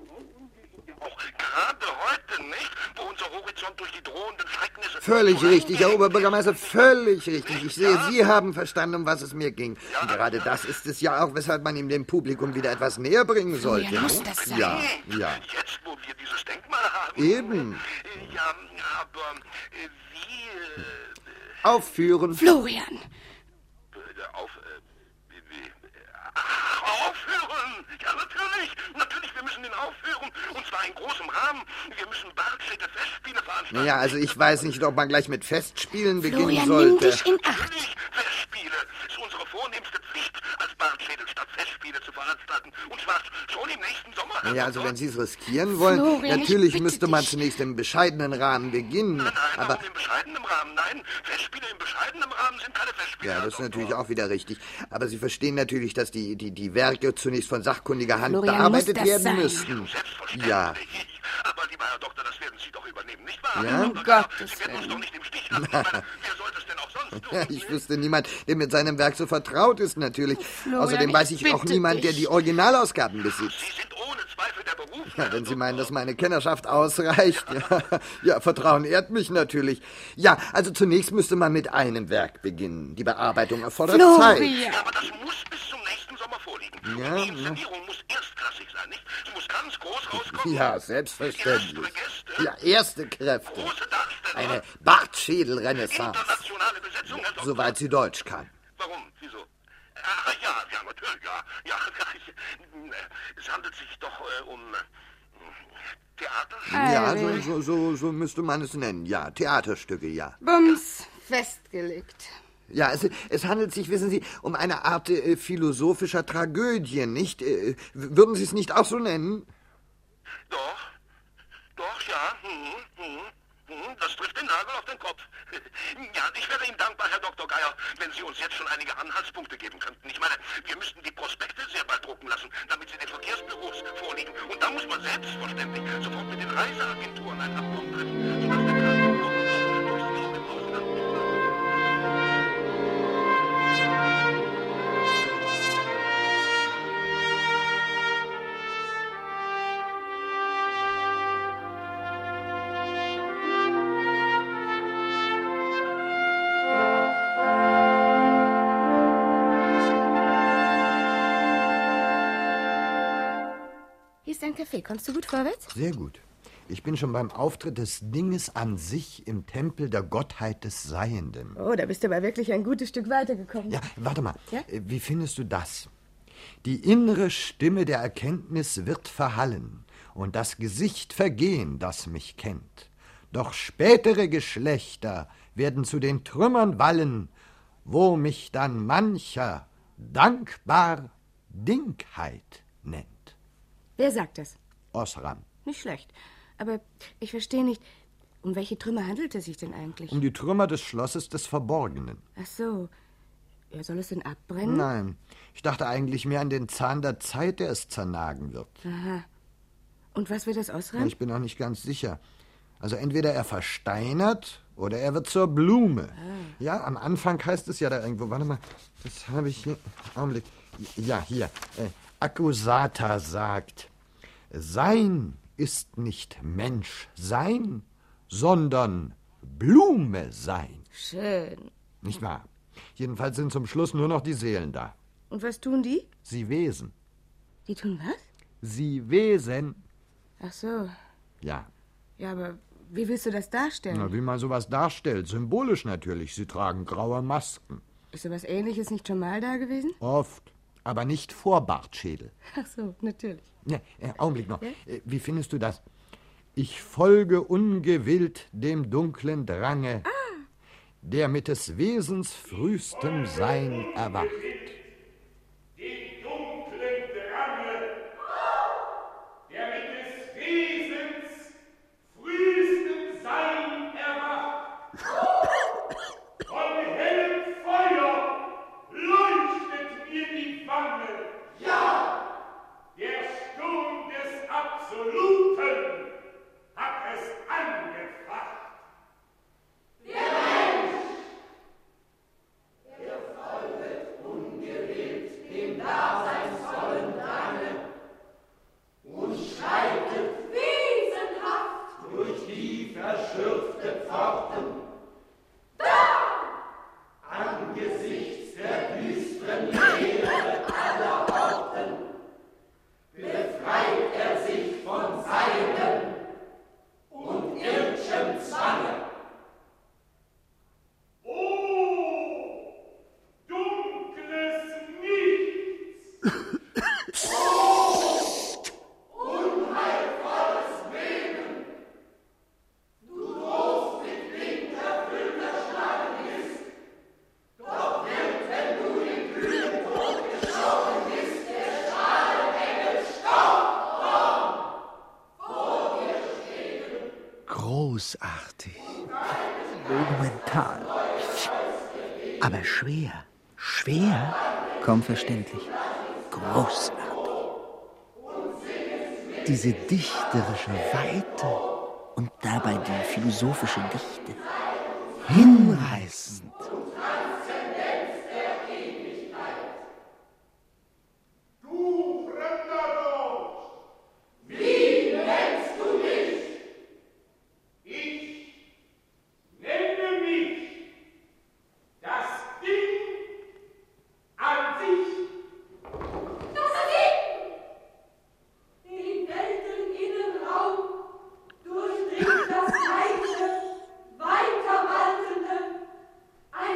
Gerade heute, nicht? Wo unser Horizont durch die drohenden Schrecknisse... Völlig richtig, Herr Oberbürgermeister, völlig richtig. Ich sehe, Sie haben verstanden, um was es mir ging. Und gerade das ist es ja auch, weshalb man ihm dem Publikum wieder etwas näher bringen sollte. Ja, muss das sein? Ja, ja. Jetzt, wo wir dieses Denkmal haben... Eben. Ja, aber äh, wie... Äh, Aufführen. Florian. Auf... Äh, wie, ach, aufführen! Ja, natürlich! Natürlich, wir müssen ihn aufführen. Und zwar in großem Rahmen. Wir müssen Bartschädel Festspiele veranstalten. Naja, also ich weiß nicht, ob man gleich mit Festspielen beginnen Florian, sollte. nimm dich in Acht. Natürlich, Festspiele. Es ist unsere vornehmste Pflicht, als Bartschädel statt Festspiele zu veranstalten. Und zwar schon im nächsten Sommer. Naja, also wenn Sie es riskieren wollen, Florian, natürlich ich bitte müsste man dich. zunächst im bescheidenen Rahmen beginnen. Nein, nein, aber warum im bescheidenen Rahmen? Nein, Festspiele im bescheidenen Rahmen sind keine Festspiele. ja, das ist natürlich auch wieder richtig. Aber Sie verstehen natürlich, dass die, die, die Werke zunächst von sachkundiger Hand Florian, bearbeitet muss das werden sein? müssten. Ja. Aber lieber Herr Doktor, das werden Sie doch übernehmen, nicht wahr? Ja? Herr Um Doktor, Gottes Sie werden uns Willen. doch nicht im Stich lassen. Ich meine, wer sollte es denn auch sonst tun? Ja, ich wüsste niemand, der mit seinem Werk so vertraut ist, natürlich. Florian, Außerdem weiß ich ich auch bitte niemand, der dich. die Originalausgaben besitzt. Sie sind ohne Zweifel der Beruf. Ja, wenn Sie meinen, dass meine Kennerschaft ausreicht. Ja, ja, Vertrauen ehrt mich natürlich. Ja, also zunächst müsste man mit einem Werk beginnen. Die Bearbeitung erfordert Zeit. Florian. Ja, aber das muss bis zum nächsten Sommer vorliegen. Ja, Und die ja. Inszenierung muss erstklassig sein, nicht? Sie muss ganz groß rauskommen. Ja, selbstverständlich. Illustre Gäste, Ja, erste Kräfte. große Darsteller, Eine Bartschädel-Renaissance. internationale Besetzung, Herr Doktor. Soweit sie Deutsch kann. Warum? Wieso? Ah, ja, ja, natürlich, ja. Ja, ja, es handelt sich doch äh, um äh, Theater. Ja, Alter. so, so, so, so müsste man es nennen. Ja, Theaterstücke, ja. Bums, festgelegt. Ja, es, es handelt sich, wissen Sie, um eine Art äh, philosophischer Tragödie, nicht? Äh, würden Sie es nicht auch so nennen? Doch, doch, ja. Hm, hm, hm, das trifft den Nagel auf den Kopf. Ja, ich wäre Ihnen dankbar, Herr Doktor Geier, wenn Sie uns jetzt schon einige Anhaltspunkte geben könnten. Ich meine, wir müssten die Prospekte sehr bald drucken lassen, damit sie den Verkehrsbüros vorliegen. Und da muss man selbstverständlich sofort mit den Reiseagenturen ein Abkommen treffen, sodass der Krankenwagen durchs Raum im Ausland Ein Kaffee. Kommst du gut vorwärts? Sehr gut. Ich bin schon beim Auftritt des Dinges an sich im Tempel der Gottheit des Seienden. Oh, da bist du aber wirklich ein gutes Stück weitergekommen. Ja, warte mal. Ja? Wie findest du das? Die innere Stimme der Erkenntnis wird verhallen und das Gesicht vergehen, das mich kennt. Doch spätere Geschlechter werden zu den Trümmern wallen, wo mich dann mancher dankbar Dingheit nennt. Wer sagt das? Osram. Nicht schlecht. Aber ich verstehe nicht, um welche Trümmer handelt es sich denn eigentlich? Um die Trümmer des Schlosses des Verborgenen. Ach so. Ja, soll es denn abbrennen? Nein. Ich dachte eigentlich mehr an den Zahn der Zeit, der es zernagen wird. Aha. Und was wird das Osram? Ja, ich bin auch nicht ganz sicher. Also entweder er versteinert oder er wird zur Blume. Ah. Ja, am Anfang heißt es ja da irgendwo. Warte mal, das habe ich hier. Augenblick. Ja, hier. Äh, Akkusata sagt, Sein ist nicht Mensch sein, sondern Blume sein. Schön. Nicht wahr? Jedenfalls sind zum Schluss nur noch die Seelen da. Und was tun die? Sie wesen. Die tun was? Sie wesen. Ach so. Ja. Ja, aber wie willst du das darstellen? Na, wie man sowas darstellt. Symbolisch natürlich. Sie tragen graue Masken. Ist sowas Ähnliches nicht schon mal da gewesen? Oft. Aber nicht vor Bartschädel. Ach so, natürlich. Ja, äh, Augenblick noch. Ja? Äh, wie findest du das? Ich folge ungewillt dem dunklen Drange, ah. der mit des Wesens frühstem Sein erwacht. Dem dunklen Drange, der mit des Wesens frühstem Sein erwacht. Von hellem Feuer leuchtet mir die Wange. Ja! Der Sturm des Absoluten hat es angefacht. Der Mensch, er folget ungewillt dem daseinsvollen Drange und schreitet wesenhaft durch die verschürfte Pforten. Da! Angesichts der düsteren Leere aller Orten befreit er sich von Seiden und ird'schem Zwange. Oh, dunkles Nichts! Oh, unheilvolles Leben! Du drohst mit winterfüllter Schlagengist, doch wird, wenn du den kühlen Tod geschauen bist, der Strahlenengel Staubkorn vor dir stehen. Großartig, monumental, aber schwer, schwer, kaum verständlich, großartig. Diese dichterische Weite und dabei die philosophische Dichte, hinreißend. Du fremder Gott! Wie nennst du mich? Ich nenne mich das Ding an sich. Das Ding! Den Welteninnenraum durchdringt das weite, weiter waltende,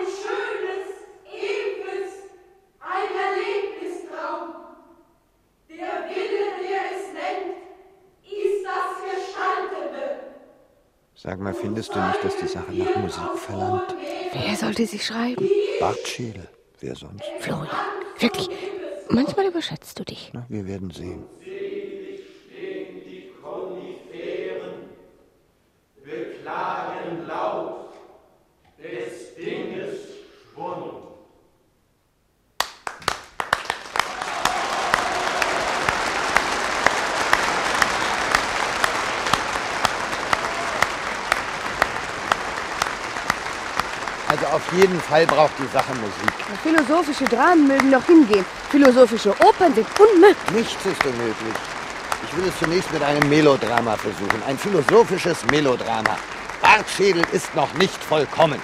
Sag mal, findest du nicht, dass die Sache nach Musik verlangt? Wer sollte sie schreiben? Bartschädel. Wer sonst? Florian, wirklich, manchmal überschätzt du dich. Na, wir werden sehen. Beklagen laut des Dinges Schwund. Also auf jeden Fall braucht die Sache Musik. Philosophische Dramen mögen noch hingehen. Philosophische Opern sind unmöglich. Nichts ist unmöglich. Ich will es zunächst mit einem Melodrama versuchen. Ein philosophisches Melodrama. Bartschädel ist noch nicht vollkommen.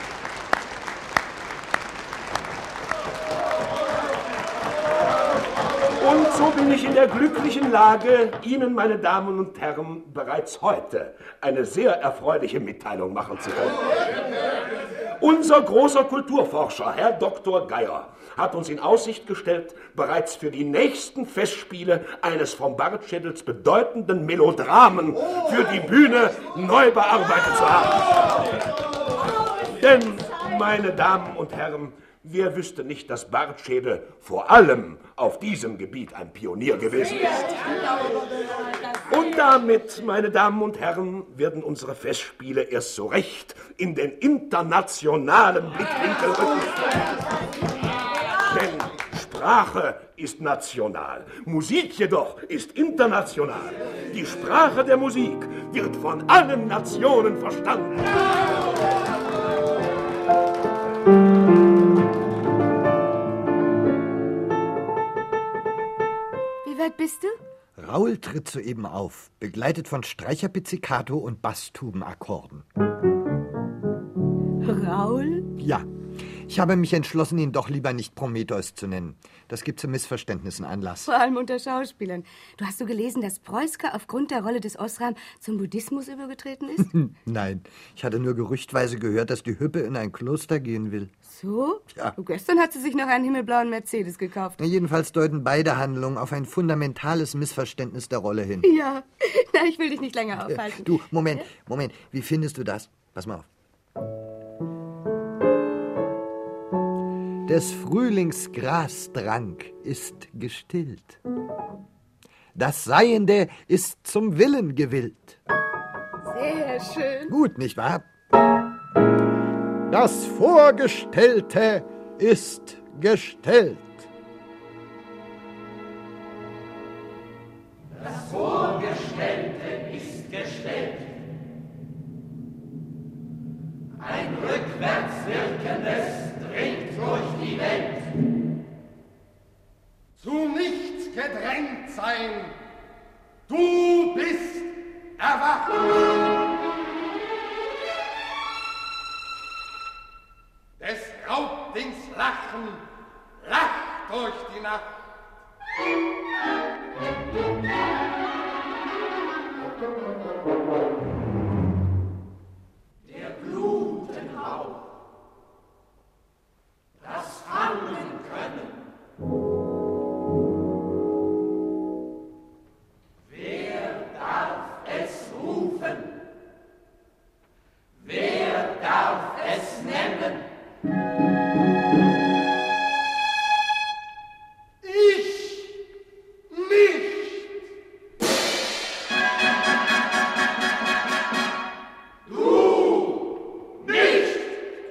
Und so bin ich in der glücklichen Lage, Ihnen, meine Damen und Herren, bereits heute eine sehr erfreuliche Mitteilung machen zu können. Unser großer Kulturforscher, Herr Doktor Geier, hat uns in Aussicht gestellt, bereits für die nächsten Festspiele eines von Bartschädels bedeutenden Melodramen für die Bühne neu bearbeitet zu haben. Denn, meine Damen und Herren, wer wüsste nicht, dass Bartschädel vor allem auf diesem Gebiet ein Pionier gewesen ist? Und damit, meine Damen und Herren, werden unsere Festspiele erst so recht in den internationalen Blickwinkel rücken. Denn Sprache ist national, Musik jedoch ist international. Die Sprache der Musik wird von allen Nationen verstanden. Wie weit bist du? Raul tritt soeben auf, begleitet von Streicherpizzicato und Basstubenakkorden. Raul? Ja, ich habe mich entschlossen, ihn doch lieber nicht Prometheus zu nennen. Das gibt zu Missverständnissen Anlass. Vor allem unter Schauspielern. Du hast du gelesen, dass Preußker aufgrund der Rolle des Osram zum Buddhismus übergetreten ist? Nein, ich hatte nur gerüchtweise gehört, dass die Hüppe in ein Kloster gehen will. So? Ja. Und gestern hat sie sich noch einen himmelblauen Mercedes gekauft. Jedenfalls deuten beide Handlungen auf ein fundamentales Missverständnis der Rolle hin. Ja, na, ich will dich nicht länger aufhalten. Du, Moment, Moment, wie findest du das? Pass mal auf. Des Frühlings Grasdrang ist gestillt. Das Seiende ist zum Willen gewillt. Sehr schön. Gut, nicht wahr? Das Vorgestellte ist gestellt. Das Vorgestellte ist gestellt. Ein rückwärts wirkendes dringt durch die Welt. Zu nichts gedrängt sein, du bist erwacht. Des Raubdings Lachen lacht durch die Nacht. Der Glutenhauch, das fangen können. Wer darf es rufen? Wer darf es nennen? Ich nicht. Du nicht.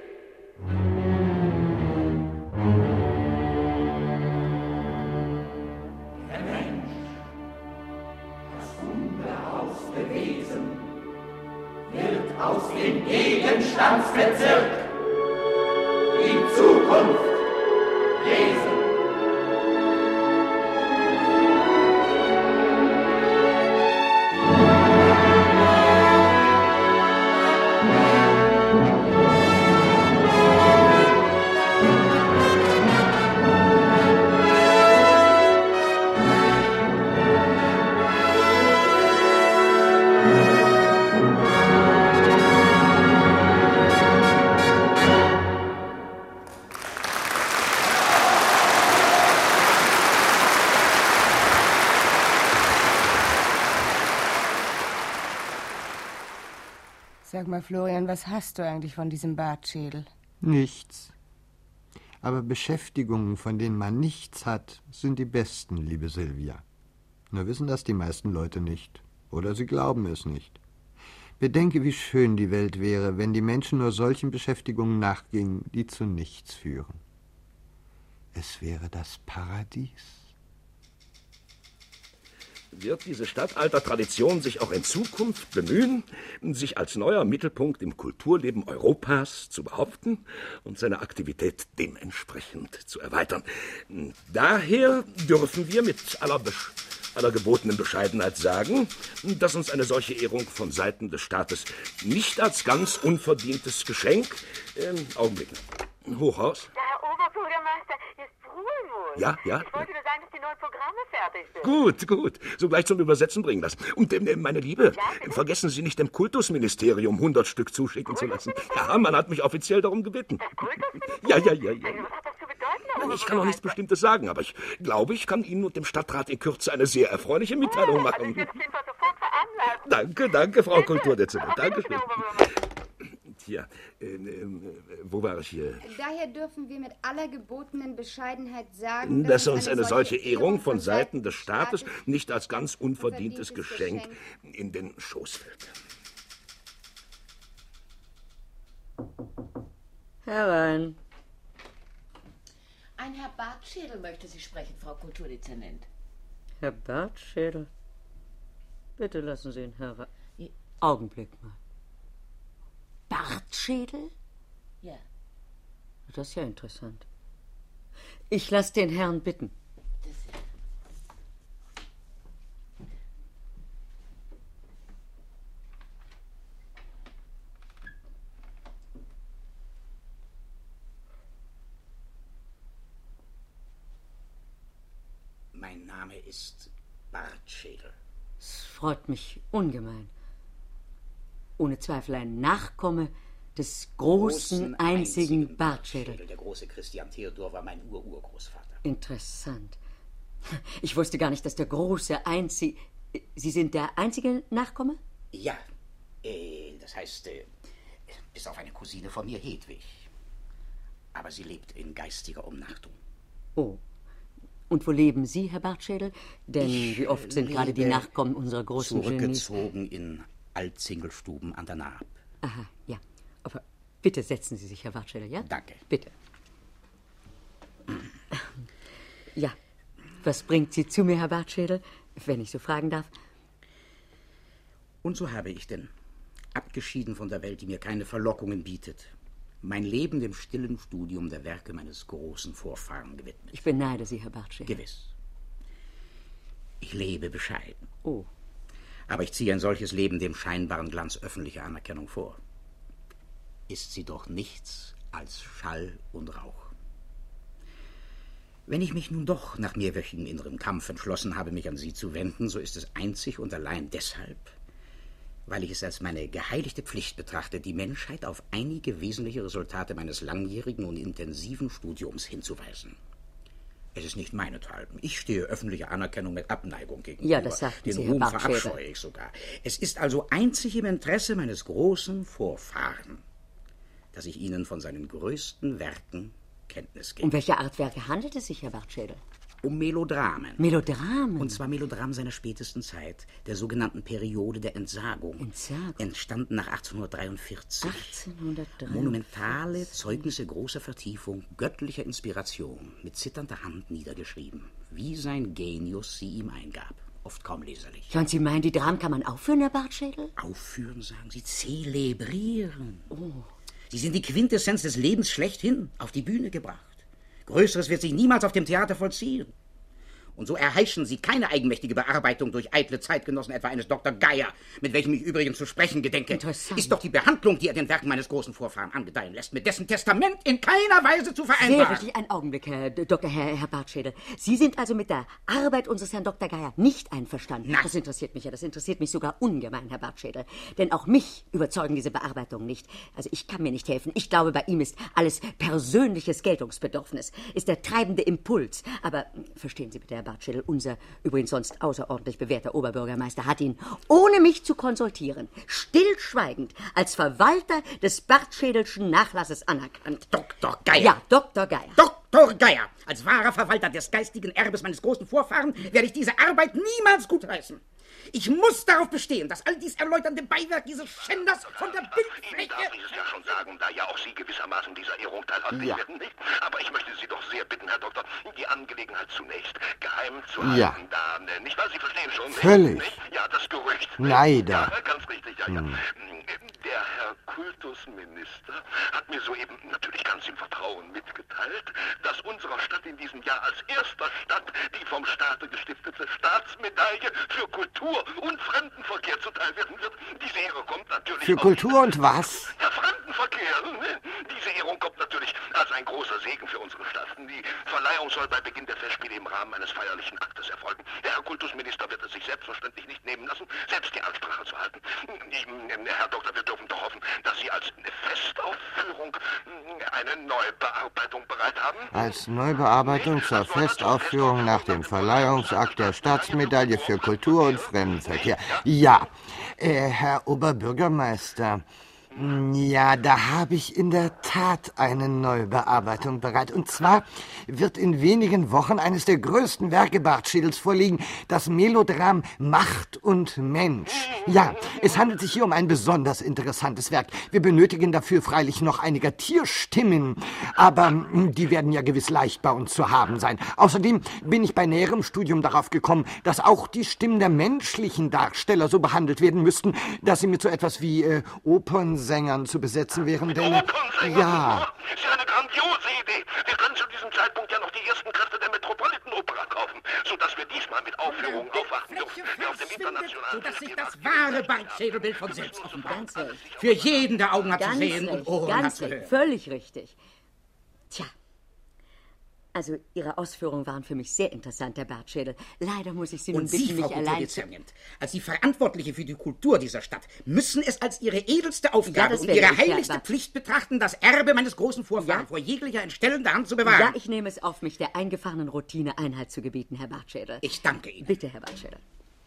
Der Mensch, das unbehauste Wesen, wird aus dem Gegenstandsbezirk die Zukunft lesen. Sag mal, Florian, was hast du eigentlich von diesem Bartschädel? Nichts. Aber Beschäftigungen, von denen man nichts hat, sind die besten, liebe Silvia. Nur wissen das die meisten Leute nicht. Oder sie glauben es nicht. Bedenke, wie schön die Welt wäre, wenn die Menschen nur solchen Beschäftigungen nachgingen, die zu nichts führen. Es wäre das Paradies. Wird diese Stadt alter Tradition sich auch in Zukunft bemühen, sich als neuer Mittelpunkt im Kulturleben Europas zu behaupten und seine Aktivität dementsprechend zu erweitern? Daher dürfen wir mit aller, Besch- aller gebotenen Bescheidenheit sagen, dass uns eine solche Ehrung von Seiten des Staates nicht als ganz unverdientes Geschenk... Ähm, Augenblick. Hochhaus? Ja, Herr Oberbürgermeister, hier ist Bruhlwohl. Ja, ja. Ich wollte nur sagen, dass die neuen Programme fertig sind. Gut, gut. Sogleich zum Übersetzen bringen lassen. Und, äh, meine Liebe, Ja, vergessen Sie nicht, dem Kultusministerium hundert Stück zuschicken zu lassen. Ja, man hat mich offiziell darum gebeten. Das Kultusministerium? Ja, ja, ja, ja. Also, was hat das zu bedeuten, Herr Nein, ich kann noch nichts Bestimmtes sagen, aber ich glaube, ich kann Ihnen und dem Stadtrat in Kürze eine sehr erfreuliche Mitteilung machen. Also, ich werde es jedenfalls sofort veranlassen. Danke, danke, Frau Kulturdezernent. Dankeschön. Tja, äh, äh, wo war ich hier? Daher dürfen wir mit aller gebotenen Bescheidenheit sagen, Dass uns eine solche Ehrung von Seiten des Staates nicht als ganz unverdientes Geschenk in den Schoß fällt. Herein. Ein Herr Bartschädel möchte Sie sprechen, Frau Kulturdezernent. Herr Bartschädel? Bitte lassen Sie ihn herein. Augenblick mal. Bartschädel? Ja. Das ist ja interessant. Ich lasse den Herrn bitten. Mein Name ist Bartschädel. Es freut mich ungemein. Ohne Zweifel ein Nachkomme des großen, großen einzigen, einzigen Bartschädel. Bartschädel. Der große Christian Theodor war mein Ur-Urgroßvater. Interessant. Ich wusste gar nicht, dass der große einzige... Sie sind der einzige Nachkomme? Ja. Äh, das heißt, äh, bis auf eine Cousine von mir, Hedwig. Aber sie lebt in geistiger Umnachtung. Oh. Und wo leben Sie, Herr Bartschädel? Denn ich wie oft sind gerade die Nachkommen unserer großen Genies... Zurückgezogen in Altzingelstuben an der Naab. Aha, ja. Aber bitte setzen Sie sich, Herr Bartschädel, ja? Danke. Bitte. Ja, was bringt Sie zu mir, Herr Bartschädel, wenn ich so fragen darf? Und so habe ich denn, abgeschieden von der Welt, die mir keine Verlockungen bietet, mein Leben dem stillen Studium der Werke meines großen Vorfahren gewidmet. Ich beneide Sie, Herr Bartschädel. Gewiss. Ich lebe bescheiden. Oh. Aber ich ziehe ein solches Leben dem scheinbaren Glanz öffentlicher Anerkennung vor. Ist sie doch nichts als Schall und Rauch. Wenn ich mich nun doch nach mehrwöchigem inneren Kampf entschlossen habe, mich an Sie zu wenden, so ist es einzig und allein deshalb, weil ich es als meine geheiligte Pflicht betrachte, die Menschheit auf einige wesentliche Resultate meines langjährigen und intensiven Studiums hinzuweisen. Es ist nicht meinethalben. Ich stehe öffentlicher Anerkennung mit Abneigung gegenüber. Ja, das sagten Den Sie, Ruhm Herr Bartschädel. verabscheue ich sogar. Es ist also einzig im Interesse meines großen Vorfahren, dass ich Ihnen von seinen größten Werken Kenntnis gebe. Um welche Art Werke handelt es sich, Herr Bartschädel? Um Melodramen. Melodramen? Und zwar Melodramen seiner spätesten Zeit, der sogenannten Periode der Entsagung. Entsagung? Entstanden nach achtzehnhundertdreiundvierzig. achtzehnhundertdreiundvierzig. Monumentale Zeugnisse großer Vertiefung, göttlicher Inspiration, mit zitternder Hand niedergeschrieben, wie sein Genius sie ihm eingab. Oft kaum leserlich. Ja, und Sie meinen, die Dramen kann man aufführen, Herr Bartschädel? Aufführen, sagen Sie, zelebrieren. Oh. Sie sind die Quintessenz des Lebens schlechthin auf die Bühne gebracht. Größeres wird sich niemals auf dem Theater vollziehen. Und so erheischen Sie keine eigenmächtige Bearbeitung durch eitle Zeitgenossen, etwa eines Doktor Geier, mit welchem ich übrigens zu sprechen gedenke. Interessant. Ist doch die Behandlung, die er den Werken meines großen Vorfahren angedeihen lässt, mit dessen Testament in keiner Weise zu vereinbaren. Sehr richtig, ein Augenblick, Herr Doktor, Herr, Herr Bartschädel. Sie sind also mit der Arbeit unseres Herrn Doktor Geier nicht einverstanden? Nein. Das interessiert mich ja, das interessiert mich sogar ungemein, Herr Bartschädel. Denn auch mich überzeugen diese Bearbeitungen nicht. Also ich kann mir nicht helfen. Ich glaube, bei ihm ist alles persönliches Geltungsbedürfnis, ist der treibende Impuls. Aber verstehen Sie bitte, Herr Bartschädel, unser übrigens sonst außerordentlich bewährter Oberbürgermeister, hat ihn, ohne mich zu konsultieren, stillschweigend als Verwalter des Bartschädelschen Nachlasses anerkannt. Doktor Geier! Ja, Doktor Geier. Doktor Geier! Als wahrer Verwalter des geistigen Erbes meines großen Vorfahren werde ich diese Arbeit niemals gutheißen. Ich muss darauf bestehen, dass all dies erläuternde Beiwerk dieses Schänders von der Bildfläche... Ihnen darf ich es ja schon sagen, da ja auch Sie gewissermaßen dieser Ehrung teilhaftig Ja. werden, nicht? Aber ich möchte Sie doch sehr bitten, Herr Doktor, die Angelegenheit zunächst geheim zu halten. Ja. Da, ne, nicht wahr? Sie verstehen schon. nicht? Völlig. Nicht? Ja, das Gerücht. Neider. Ja, ganz richtig, ja, ja. Hm. Der Herr Kultusminister hat mir soeben natürlich ganz im Vertrauen mitgeteilt, dass unserer Stadt in diesem Jahr als erster Stadt die vom Staate gestiftete Staatsmedaille für Kultur und Fremdenverkehr zuteil werden wird. Diese Ehre kommt natürlich... Für aus- Kultur und was? Herr Fremdenverkehr. Diese Ehrung kommt natürlich als ein großer Segen für unsere Stadt. Die Verleihung soll bei Beginn der Festspiele im Rahmen eines feierlichen Aktes erfolgen. Der Herr Kultusminister wird es sich selbstverständlich nicht nehmen lassen, selbst die Ansprache zu halten. Ich, Herr Doktor, wir dürfen doch hoffen, dass Sie als Festaufführung eine Neubearbeitung bereit haben. Als Neubearbeitung zur Festaufführung nach dem Verleihungsakt der Staatsmedaille für Kultur und Fremdenverkehr. Ja, äh, Herr Oberbürgermeister, ja, da habe ich in der Tat eine Neubearbeitung bereit. Und zwar wird in wenigen Wochen eines der größten Werke Bartschädels vorliegen, das Melodram Macht und Mensch. Ja, es handelt sich hier um ein besonders interessantes Werk. Wir benötigen dafür freilich noch einiger Tierstimmen, aber mh, die werden ja gewiss leicht bei uns zu haben sein. Außerdem bin ich bei näherem Studium darauf gekommen, dass auch die Stimmen der menschlichen Darsteller so behandelt werden müssten, dass sie mit so etwas wie äh, Opernsängern zu besetzen wären, denn... Äh, ja... Das ist ja eine grandiose Idee. Wir können zu diesem Zeitpunkt ja noch die ersten Kräfte der Metropolitan-Opera kaufen, sodass wir diesmal mit Aufführungen aufwarten dürfen, die auf dem internationalen... Sodass sich das wahre Bartschädelbild von selbst offenbart. Für jeden, der Augen hat zu Ganz sehen recht, und Ohren hat ganz zu recht, hören. völlig richtig. Tja, also Ihre Ausführungen waren für mich sehr interessant, Herr Bartschädel. Leider muss ich Sie nun Und bitten, Sie, Frau mich allein zu... Kulturdezernent, als die Verantwortliche für die Kultur dieser Stadt, müssen es als Ihre edelste Aufgabe das und werde Ihre ich, Herr heiligste Bart- Pflicht betrachten, das Erbe meines großen Vorfahren Ja? vor jeglicher entstellender Hand zu bewahren. Ja, ich nehme es auf mich, der eingefahrenen Routine Einhalt zu gebieten, Herr Bartschädel. Ich danke Ihnen. Bitte, Herr Bartschädel.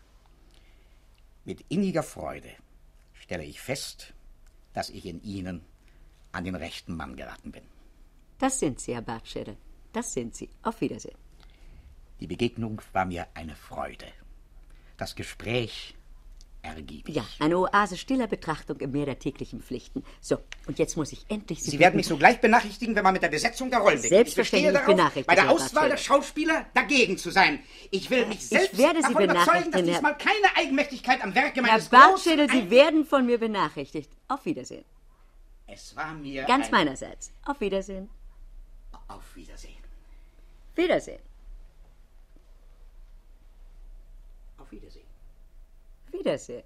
Mit inniger Freude stelle ich fest, dass ich in Ihnen an den rechten Mann geraten bin. Das sind Sie, Herr Bartschädel. Das sind Sie. Auf Wiedersehen. Die Begegnung war mir eine Freude. Das Gespräch ergiebig. Ja, eine Oase stiller Betrachtung im Meer der täglichen Pflichten. So, und jetzt muss ich endlich... Sie werden mich sogleich benachrichtigen, wenn man mit der Besetzung der Rollen beginnt. Selbstverständlich Ich bestehe darauf, benachrichtigt, bei der Herr Auswahl der Bartschädel. Schauspieler dagegen zu sein. Ich will mich selbst Ich werde Sie davon überzeugen, dass benachrichtigen, Herr... diesmal keine Eigenmächtigkeit am Werke Herr meines Bartschädel, großen... Sie werden von mir benachrichtigt. Auf Wiedersehen. Es war mir Ganz ein... meinerseits. Auf Wiedersehen. Auf Wiedersehen. Wiedersehen. Auf Wiedersehen. Wiedersehen.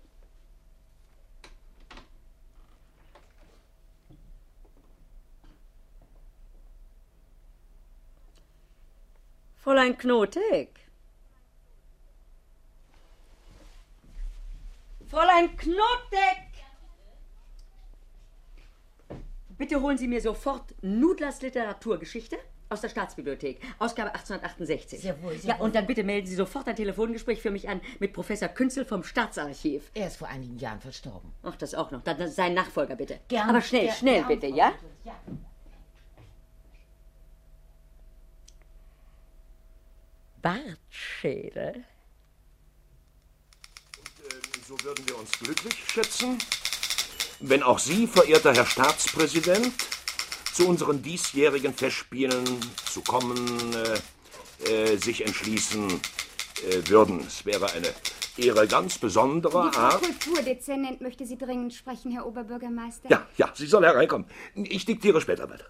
Fräulein Knotek. Fräulein Knotek! Bitte holen Sie mir sofort Nudlers Literaturgeschichte aus der Staatsbibliothek, Ausgabe achtzehnhundertachtundsechzig. Sehr wohl, sehr ja, wohl. und dann bitte melden Sie sofort ein Telefongespräch für mich an mit Professor Künzel vom Staatsarchiv. Er ist vor einigen Jahren verstorben. Ach, das auch noch. Dann dann sein Nachfolger, bitte. Gern, Aber schnell, gern, schnell, gern, bitte, Frau ja? Kultur, ja. Bartschädel. So würden wir uns glücklich schätzen, wenn auch Sie, verehrter Herr Staatspräsident, zu unseren diesjährigen Festspielen zu kommen, äh, äh, sich entschließen äh, würden. Es wäre eine Ehre ganz besonderer Die Frau Art. Kulturdezernent möchte Sie dringend sprechen, Herr Oberbürgermeister. Ja, ja, sie soll hereinkommen. Ich diktiere später weiter.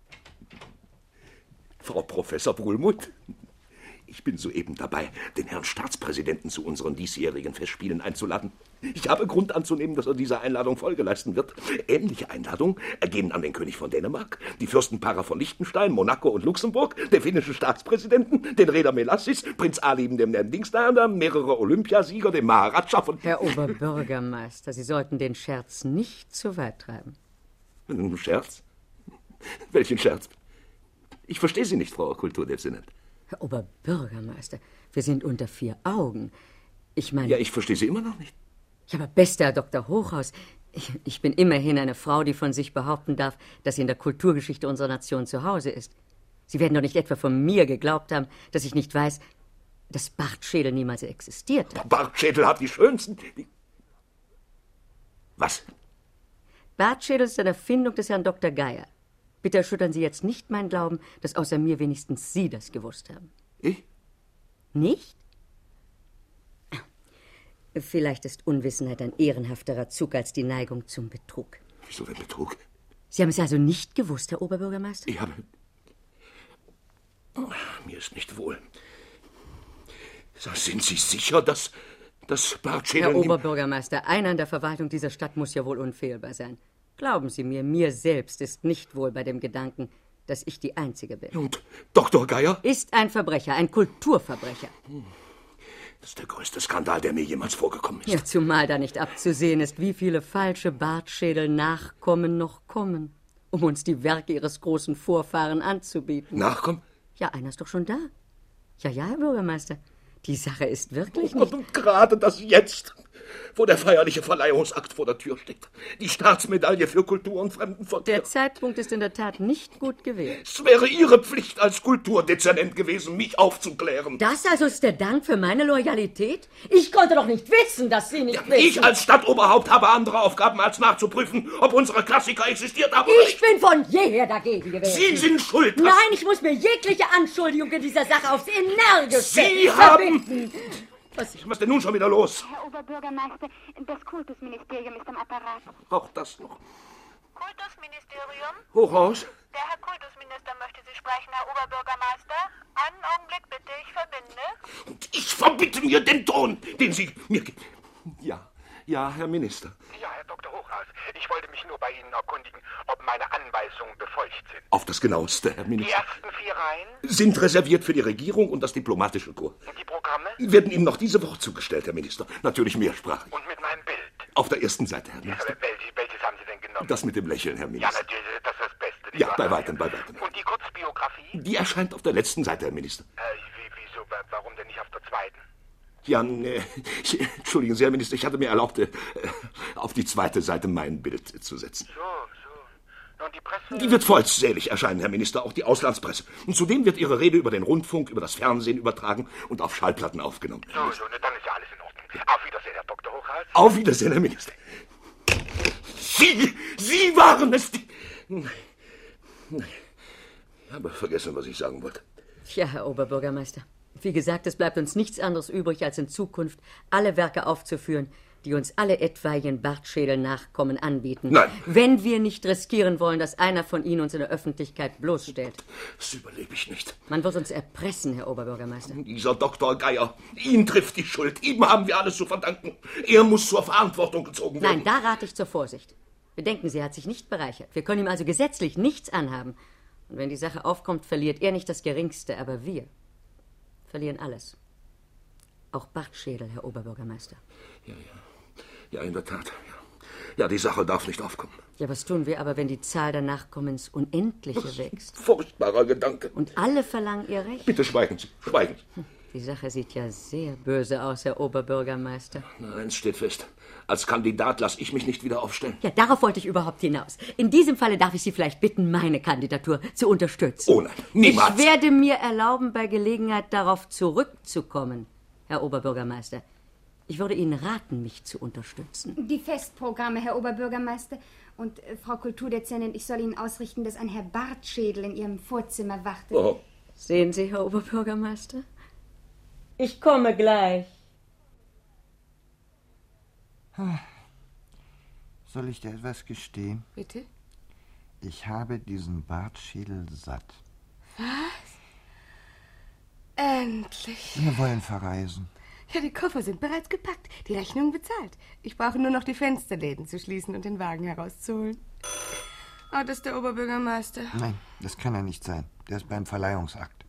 Frau Professor Brühlmuth, ich bin soeben dabei, den Herrn Staatspräsidenten zu unseren diesjährigen Festspielen einzuladen. Ich habe Grund anzunehmen, dass er dieser Einladung Folge leisten wird. Ähnliche Einladungen ergehen an den König von Dänemark, die Fürstenpaare von Liechtenstein, Monaco und Luxemburg, den finnischen Staatspräsidenten, den Reeder Melassis, Prinz Ali dem Dingsdaner, mehrere Olympiasieger, den Maharaja von... Herr Oberbürgermeister, Sie sollten den Scherz nicht zu weit treiben. Ein Scherz? Welchen Scherz? Ich verstehe Sie nicht, Frau Kulturdezernent. Herr Oberbürgermeister, wir sind unter vier Augen. Ich meine... Ja, ich verstehe Sie immer noch nicht. Ja, aber bester Herr Doktor Hochhaus, ich, ich bin immerhin eine Frau, die von sich behaupten darf, dass sie in der Kulturgeschichte unserer Nation zu Hause ist. Sie werden doch nicht etwa von mir geglaubt haben, dass ich nicht weiß, dass Bartschädel niemals existiert hat. Bartschädel hat die schönsten... Die... Was? Bartschädel ist eine Erfindung des Herrn Doktor Geier. Bitte erschüttern Sie jetzt nicht meinen Glauben, dass außer mir wenigstens Sie das gewusst haben. Ich? Nicht? Vielleicht ist Unwissenheit ein ehrenhafterer Zug als die Neigung zum Betrug. Wieso denn Betrug? Sie haben es also nicht gewusst, Herr Oberbürgermeister? Ich habe... Oh, mir ist nicht wohl. Sind Sie sicher, dass, dass Bartschädel... Herr Oberbürgermeister, einer in der Verwaltung dieser Stadt muss ja wohl unfehlbar sein. Glauben Sie mir, mir selbst ist nicht wohl bei dem Gedanken, dass ich die Einzige bin. Und Doktor Geier? Ist ein Verbrecher, ein Kulturverbrecher. Das ist der größte Skandal, der mir jemals vorgekommen ist. Ja, zumal da nicht abzusehen ist, wie viele falsche Bartschädel-Nachkommen noch kommen, um uns die Werke ihres großen Vorfahren anzubieten. Nachkommen? Ja, einer ist doch schon da. Ja, ja, Herr Bürgermeister. Die Sache ist wirklich oh, nicht... Und gerade das jetzt, wo der feierliche Verleihungsakt vor der Tür steht. Die Staatsmedaille für Kultur und Fremdenverkehr. Der Zeitpunkt ist in der Tat nicht gut gewählt. Es wäre Ihre Pflicht als Kulturdezernent gewesen, mich aufzuklären. Das also ist der Dank für meine Loyalität? Ich konnte doch nicht wissen, dass Sie nicht ja, wissen. Ich als Stadtoberhaupt habe andere Aufgaben, als nachzuprüfen, ob unsere Klassiker existiert haben. Ich bin von jeher dagegen gewesen. Sie sind schuld. Nein, ich muss mir jegliche Anschuldigung in dieser Sache aufs Energischste Sie haben... Was, was ist denn nun schon wieder los? Herr Oberbürgermeister, das Kultusministerium ist am Apparat. Auch das noch. Kultusministerium? Hochhaus? Der Herr Kultusminister möchte Sie sprechen, Herr Oberbürgermeister. Einen Augenblick bitte, ich verbinde. Und ich verbitte mir den Ton, den Sie mir... Ja, ja, Herr Minister. Ja, Herr Doktor Hochhaus, ich wollte mich nur bei Ihnen erkundigen, ob meine Anweisungen befolgt sind. Auf das Genaueste, Herr Minister. Die ersten vier Reihen? Sind reserviert für die Regierung und das diplomatische Korps. Und die Programme? Werden Ihnen noch diese Woche zugestellt, Herr Minister. Natürlich mehrsprachig. Und mit meinem Bild? Auf der ersten Seite, Herr Minister. Ja, welches, welches haben Sie denn genommen? Das mit dem Lächeln, Herr Minister. Ja, natürlich, das ist das Beste. Ja, bei weitem, bei weitem. Und die Kurzbiografie? Die erscheint auf der letzten Seite, Herr Minister. Äh, wie, wieso, warum denn nicht auf der zweiten? Ja, äh, entschuldigen Sie, Herr Minister, ich hatte mir erlaubt, äh, auf die zweite Seite mein Bild zu setzen. So, so. Und die Presse? Die wird vollzählig erscheinen, Herr Minister, auch die Auslandspresse. Und zudem wird Ihre Rede über den Rundfunk, über das Fernsehen übertragen und auf Schallplatten aufgenommen. So, so, ne, dann ist ja alles in Ordnung. Ja. Auf Wiedersehen, Herr Doktor Hochhaus. Auf Wiedersehen, Herr Minister. Sie, Sie waren es, die... Ich habe vergessen, was ich sagen wollte. Ja, Herr Oberbürgermeister. Wie gesagt, es bleibt uns nichts anderes übrig, als in Zukunft alle Werke aufzuführen, die uns alle etwaigen Bartschädel-Nachkommen anbieten. Nein. Wenn wir nicht riskieren wollen, dass einer von ihnen uns in der Öffentlichkeit bloßstellt. Das überlebe ich nicht. Man wird uns erpressen, Herr Oberbürgermeister. Dieser Doktor Geier, ihn trifft die Schuld. Ihm haben wir alles zu verdanken. Er muss zur Verantwortung gezogen werden. Nein, da rate ich zur Vorsicht. Bedenken Sie, er hat sich nicht bereichert. Wir können ihm also gesetzlich nichts anhaben. Und wenn die Sache aufkommt, verliert er nicht das Geringste, aber wir verlieren alles. Auch Bartschädel, Herr Oberbürgermeister. Ja, ja. Ja, in der Tat. Ja, ja, die Sache darf nicht aufkommen. Ja, was tun wir aber, wenn die Zahl der Nachkommen ins Unendliche wächst? Furchtbarer Gedanke. Und alle verlangen ihr Recht? Bitte schweigen Sie, schweigen Sie. Die Sache sieht ja sehr böse aus, Herr Oberbürgermeister. Na, eins steht fest. Als Kandidat lasse ich mich nicht wieder aufstellen. Ja, darauf wollte ich überhaupt hinaus. In diesem Falle darf ich Sie vielleicht bitten, meine Kandidatur zu unterstützen. Oh nein, niemals. Ich werde mir erlauben, bei Gelegenheit darauf zurückzukommen, Herr Oberbürgermeister. Ich würde Ihnen raten, mich zu unterstützen. Die Festprogramme, Herr Oberbürgermeister. Und äh, Frau Kulturdezernent, ich soll Ihnen ausrichten, dass ein Herr Bartschädel in Ihrem Vorzimmer wartet. Oh. Sehen Sie, Herr Oberbürgermeister? Ich komme gleich. Soll ich dir etwas gestehen? Bitte? Ich habe diesen Bartschädel satt. Was? Endlich. Wir wollen verreisen. Ja, die Koffer sind bereits gepackt, die Rechnung bezahlt. Ich brauche nur noch die Fensterläden zu schließen und den Wagen herauszuholen. Oh, das ist der Oberbürgermeister. Nein, das kann er nicht sein. Der ist beim Verleihungsakt.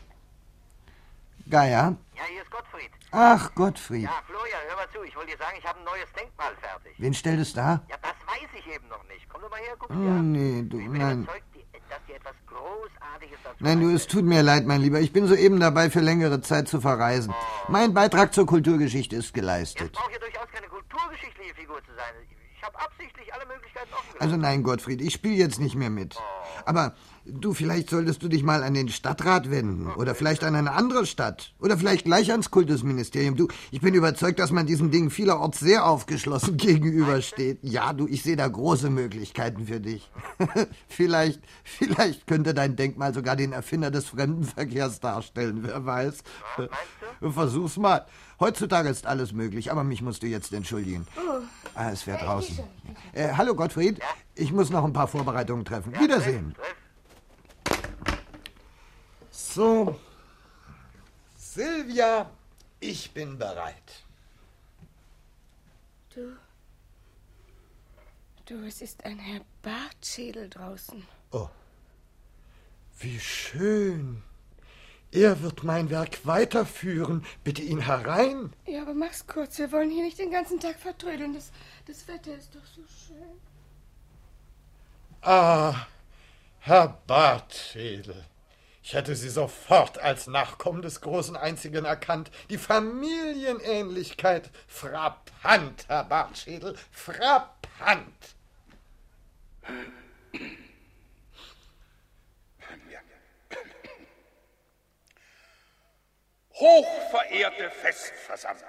Geier? Ja, hier ist Gottfried. Ach, Gottfried. Ja, Florian, hör mal zu. Ich wollte dir sagen, ich habe ein neues Denkmal fertig. Wen stellt es da? Ja, das weiß ich eben noch nicht. Komm doch mal her, guck Oh, dir an. nee, du, Ich bin nein. überzeugt, die, dass dir etwas Großartiges dazu Nein, du, es tut mir leid, mein Lieber. Ich bin soeben dabei, für längere Zeit zu verreisen. Mein Beitrag zur Kulturgeschichte ist geleistet. Es braucht ja durchaus keine kulturgeschichtliche Figur zu sein. Ich habe absichtlich alle Möglichkeiten offen gelassen. Also nein, Gottfried, ich spiele jetzt nicht mehr mit. Aber du, vielleicht solltest du dich mal an den Stadtrat wenden. Oder vielleicht an eine andere Stadt. Oder vielleicht gleich ans Kultusministerium. Du, ich bin überzeugt, dass man diesem Ding vielerorts sehr aufgeschlossen gegenübersteht. Ja, du, ich sehe da große Möglichkeiten für dich. vielleicht, vielleicht könnte dein Denkmal sogar den Erfinder des Fremdenverkehrs darstellen. Wer weiß. Versuch's mal. Heutzutage ist alles möglich, aber mich musst du jetzt entschuldigen. Oh. Ah, es wäre draußen. Äh, hallo Gottfried, ich muss noch ein paar Vorbereitungen treffen. Wiedersehen. So, Silvia, ich bin bereit. Du, du, es ist ein Herr Bartschädel draußen. Oh, wie schön. Er wird mein Werk weiterführen. Bitte ihn herein. Ja, aber mach's kurz. Wir wollen hier nicht den ganzen Tag vertrödeln. Das, das Wetter ist doch so schön. Ah, Herr Bartschädel. Ich hätte Sie sofort als Nachkommen des großen Einzigen erkannt. Die Familienähnlichkeit. Frappant, Herr Bartschädel. Frappant. Hochverehrte Festversammlung,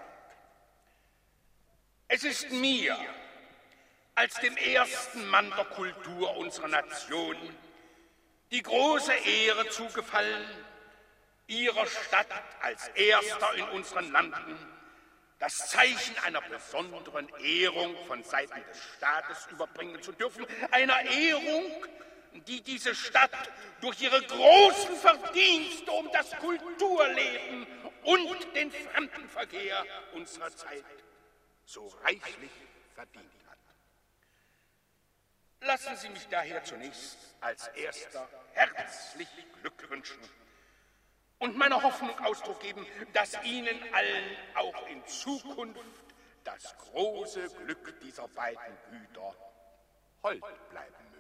es ist mir, als dem ersten Mann der Kultur unserer Nation, die große Ehre zugefallen, Ihrer Stadt als erster in unseren Landen das Zeichen einer besonderen Ehrung von Seiten des Staates überbringen zu dürfen, einer Ehrung, die diese Stadt durch ihre großen Verdienste um das Kulturleben und den Fremdenverkehr unserer Zeit so reichlich verdient hat. Lassen Sie mich daher zunächst als Erster herzlich Glück wünschen und meiner Hoffnung Ausdruck geben, dass Ihnen allen auch in Zukunft das große Glück dieser beiden Güter hold bleiben möge.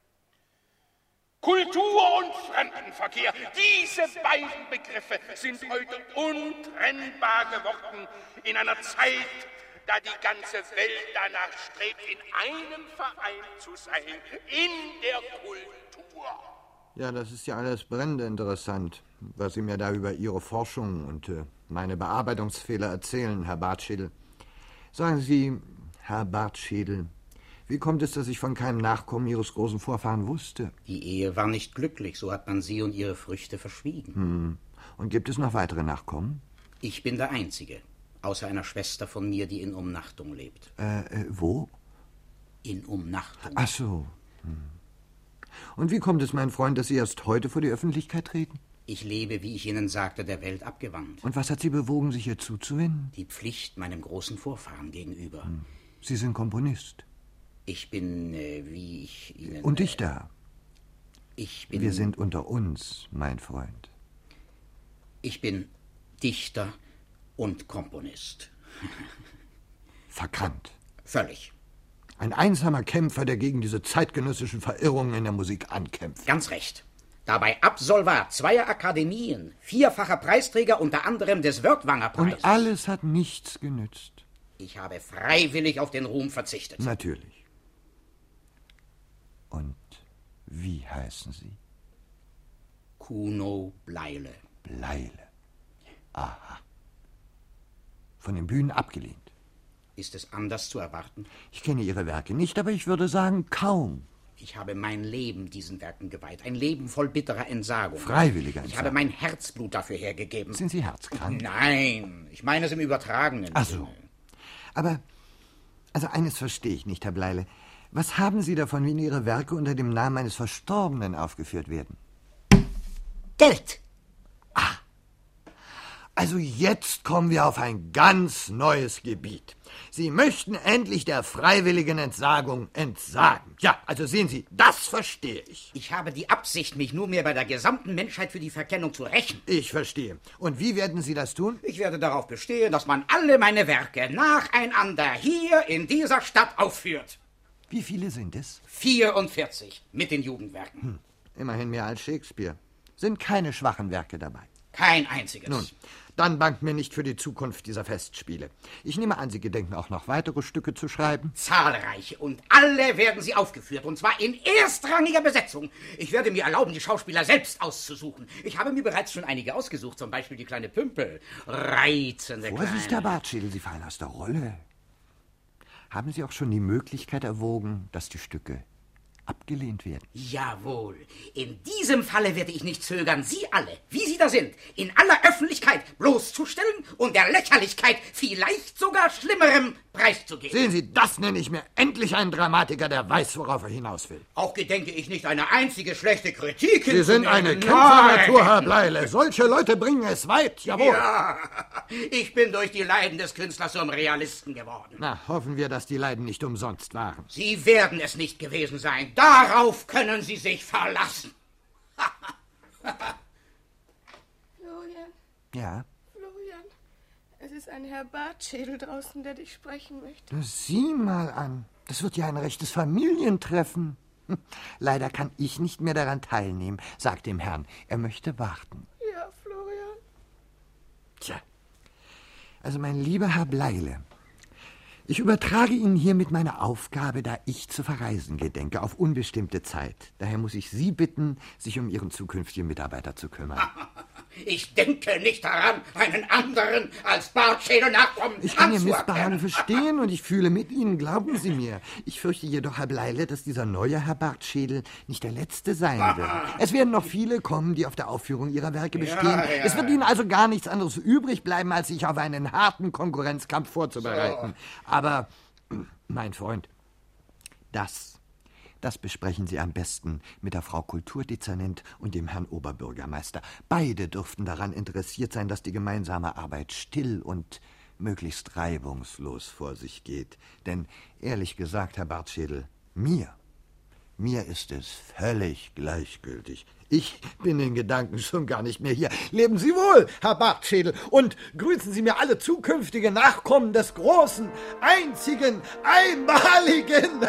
Kultur und Fremdenverkehr, diese beiden Begriffe sind heute untrennbar geworden in einer Zeit, da die ganze Welt danach strebt, in einem Verein zu sein, in der Kultur. Ja, das ist ja alles brennend interessant, was Sie mir da über Ihre Forschung und äh, meine Bearbeitungsfehler erzählen, Herr Bartschädel. Sagen Sie, Herr Bartschädel, wie kommt es, dass ich von keinem Nachkommen Ihres großen Vorfahren wusste? Die Ehe war nicht glücklich, so hat man sie und ihre Früchte verschwiegen. Hm. Und gibt es noch weitere Nachkommen? Ich bin der Einzige, außer einer Schwester von mir, die in Umnachtung lebt. Äh, äh wo? In Umnachtung. Ach so. Hm. Und wie kommt es, mein Freund, dass Sie erst heute vor die Öffentlichkeit treten? Ich lebe, wie ich Ihnen sagte, der Welt abgewandt. Und was hat Sie bewogen, sich ihr zuzuwenden? Die Pflicht meinem großen Vorfahren gegenüber. Hm. Sie sind Komponist. Ich bin, äh, wie ich Ihnen... Und Dichter. Äh, ich bin... Wir sind unter uns, mein Freund. Ich bin Dichter und Komponist. Verkannt. Völlig. Ein einsamer Kämpfer, der gegen diese zeitgenössischen Verirrungen in der Musik ankämpft. Ganz recht. Dabei Absolvat zweier Akademien, vierfacher Preisträger, unter anderem des Wörthwanger-Preises. Und alles hat nichts genützt. Ich habe freiwillig auf den Ruhm verzichtet. Natürlich. Und wie heißen Sie? Kuno Bleile. Bleile. Aha. Von den Bühnen abgelehnt. Ist es anders zu erwarten? Ich kenne Ihre Werke nicht, aber ich würde sagen, kaum. Ich habe mein Leben diesen Werken geweiht. Ein Leben voll bitterer Entsagung. Freiwilliger Ich Entsagung. habe mein Herzblut dafür hergegeben. Sind Sie herzkrank? Nein, ich meine es im übertragenen Ach so. Sinne. Aber, also eines verstehe ich nicht, Herr Bleile. Was haben Sie davon, wenn Ihre Werke unter dem Namen eines Verstorbenen aufgeführt werden? Geld! Ah, also jetzt kommen wir auf ein ganz neues Gebiet. Sie möchten endlich der freiwilligen Entsagung entsagen. Ja, also sehen Sie, das verstehe ich. Ich habe die Absicht, mich nur mehr bei der gesamten Menschheit für die Verkennung zu rächen. Ich verstehe. Und wie werden Sie das tun? Ich werde darauf bestehen, dass man alle meine Werke nacheinander hier in dieser Stadt aufführt. Wie viele sind es? vierundvierzig mit den Jugendwerken. Hm. Immerhin mehr als Shakespeare. Sind keine schwachen Werke dabei. Kein einziges. Nun, dann bangt mir nicht für die Zukunft dieser Festspiele. Ich nehme an, Sie gedenken auch noch weitere Stücke zu schreiben? Zahlreiche, und alle werden sie aufgeführt, und zwar in erstrangiger Besetzung. Ich werde mir erlauben, die Schauspieler selbst auszusuchen. Ich habe mir bereits schon einige ausgesucht, zum Beispiel die kleine Pümpel. Reizende kleine... Vorsicht, Herr Bartschädel, Sie fallen aus der Rolle. Haben Sie auch schon die Möglichkeit erwogen, dass die Stücke abgelehnt werden? Jawohl. In diesem Falle werde ich nicht zögern, Sie alle, wie Sie da sind, in aller Öffentlichkeit bloßzustellen und der Lächerlichkeit, vielleicht sogar Schlimmerem, preiszugeben. Sehen Sie, das nenne ich mir endlich einen Dramatiker, der weiß, worauf er hinaus will. Auch gedenke ich nicht, eine einzige schlechte Kritik Sie sind eine Kämpfernatur, Herr Bleile. Solche Leute bringen es weit, jawohl. Ja, ich bin durch die Leiden des Künstlers zum Realisten geworden. Na, hoffen wir, dass die Leiden nicht umsonst waren. Sie werden es nicht gewesen sein. Darauf können Sie sich verlassen. Florian. Ja? Florian, es ist ein Herr Bartschädel draußen, der dich sprechen möchte. Sieh mal an. Das wird ja ein rechtes Familientreffen. Hm. Leider kann ich nicht mehr daran teilnehmen. Sag dem Herrn, er möchte warten. Ja, Florian. Tja. Also, mein lieber Herr Bleile, ich übertrage Ihnen hiermit meine Aufgabe, da ich zu verreisen gedenke, auf unbestimmte Zeit. Daher muss ich Sie bitten, sich um Ihren zukünftigen Mitarbeiter zu kümmern. Ich denke nicht daran, einen anderen als Bartschädel Nachkommen Ich kann Ihr anzuerkennen. Missbehagen verstehen und ich fühle mit Ihnen, glauben Sie mir. Ich fürchte jedoch, Herr Bleile, dass dieser neue Herr Bartschädel nicht der letzte sein wird. Es werden noch viele kommen, die auf der Aufführung Ihrer Werke bestehen. Ja, ja. Es wird Ihnen also gar nichts anderes übrig bleiben, als sich auf einen harten Konkurrenzkampf vorzubereiten. So. Aber, mein Freund, das, das besprechen Sie am besten mit der Frau Kulturdezernent und dem Herrn Oberbürgermeister. Beide dürften daran interessiert sein, dass die gemeinsame Arbeit still und möglichst reibungslos vor sich geht. Denn, ehrlich gesagt, Herr Bartschädel, mir, mir ist es völlig gleichgültig. Ich bin in Gedanken schon gar nicht mehr hier. Leben Sie wohl, Herr Bartschädel, und grüßen Sie mir alle zukünftige Nachkommen des großen, einzigen, einmaligen.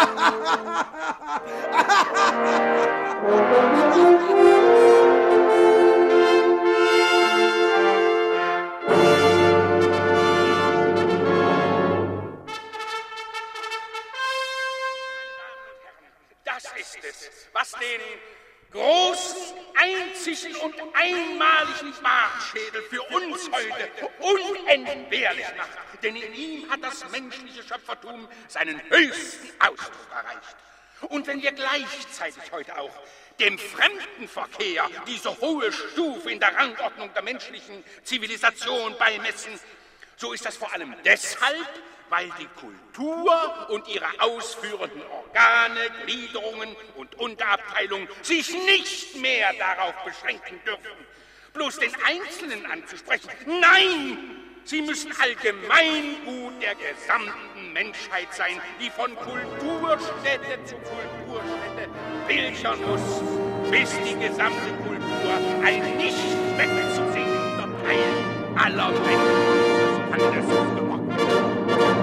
Das ist es, was den großen, einzigen und einmaligen Bartschädel für uns heute unentbehrlich macht. Denn in ihm hat das menschliche Schöpfertum seinen höchsten Ausdruck erreicht. Und wenn wir gleichzeitig heute auch dem Fremdenverkehr diese hohe Stufe in der Rangordnung der menschlichen Zivilisation beimessen, so ist das vor allem deshalb, weil die Kultur und ihre ausführenden Organe, Gliederungen und Unterabteilungen sich nicht mehr darauf beschränken dürfen, bloß den Einzelnen anzusprechen. Nein, sie müssen Allgemeingut der gesamten Menschheit sein, die von Kulturstätte zu Kulturstätte pilgern muss, bis die gesamte Kultur ein nicht wegzusehender Teil aller Menschen dieses Landes geworden ist.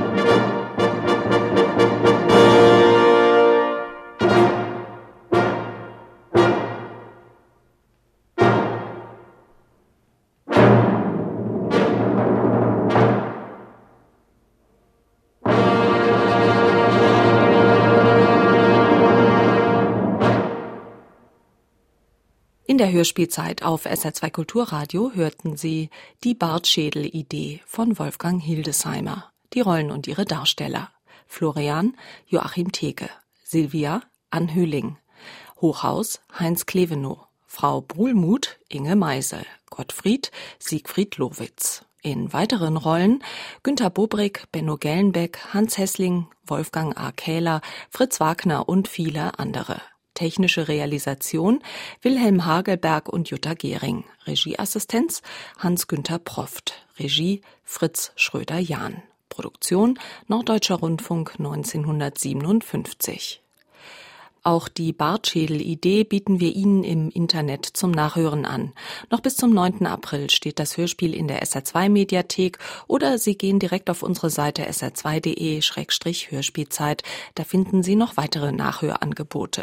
In der Hörspielzeit auf S R zwei Kulturradio hörten Sie Die Bartschädel-Idee von Wolfgang Hildesheimer. Die Rollen und ihre Darsteller: Florian Joachim Theke, Silvia Ann Hüling, Hochhaus Heinz Klevenow, Frau Brulmuth Inge Meisel, Gottfried Siegfried Lowitz. In weiteren Rollen Günter Bobrick, Benno Gellenbeck, Hans Hessling, Wolfgang A. Kähler, Fritz Wagner und viele andere. Technische Realisation Wilhelm Hagelberg und Jutta Gehring. Regieassistenz Hans-Günther Proft. Regie Fritz Schröder-Jahn. Produktion Norddeutscher Rundfunk neunzehnhundertsiebenundfünfzig. Auch die Bartschädel-Idee bieten wir Ihnen im Internet zum Nachhören an. Noch bis zum neunten April steht das Hörspiel in der S R zwei Mediathek oder Sie gehen direkt auf unsere Seite s r zwei punkt de Hörspielzeit. Da finden Sie noch weitere Nachhörangebote.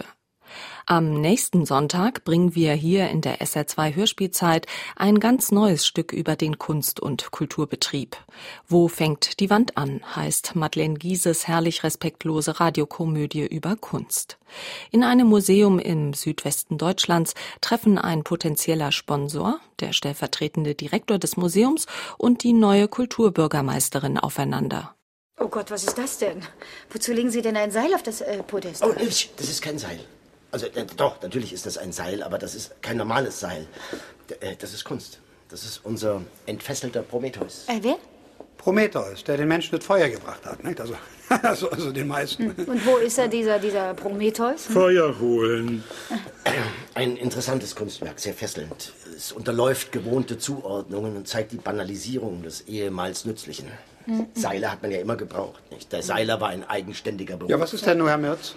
Am nächsten Sonntag bringen wir hier in der S R zwei Hörspielzeit ein ganz neues Stück über den Kunst- und Kulturbetrieb. Wo fängt die Wand an, heißt Madeleine Gieses herrlich respektlose Radiokomödie über Kunst. In einem Museum im Südwesten Deutschlands treffen ein potenzieller Sponsor, der stellvertretende Direktor des Museums und die neue Kulturbürgermeisterin aufeinander. Oh Gott, was ist das denn? Wozu legen Sie denn ein Seil auf das äh, Podest? Oh, das ist kein Seil. Also, äh, doch, natürlich ist das ein Seil, aber das ist kein normales Seil. D äh, das ist Kunst. Das ist unser entfesselter Prometheus. Äh, wer? Prometheus, der den Menschen das Feuer gebracht hat, nicht? Also, also, also den meisten. Und wo ist er, dieser, dieser Prometheus? Feuer holen. Ein interessantes Kunstwerk, sehr fesselnd. Es unterläuft gewohnte Zuordnungen und zeigt die Banalisierung des ehemals Nützlichen. Mhm. Seile hat man ja immer gebraucht, nicht? Der Seiler war ein eigenständiger Beruf. Ja, was ist denn nur, Herr Merz?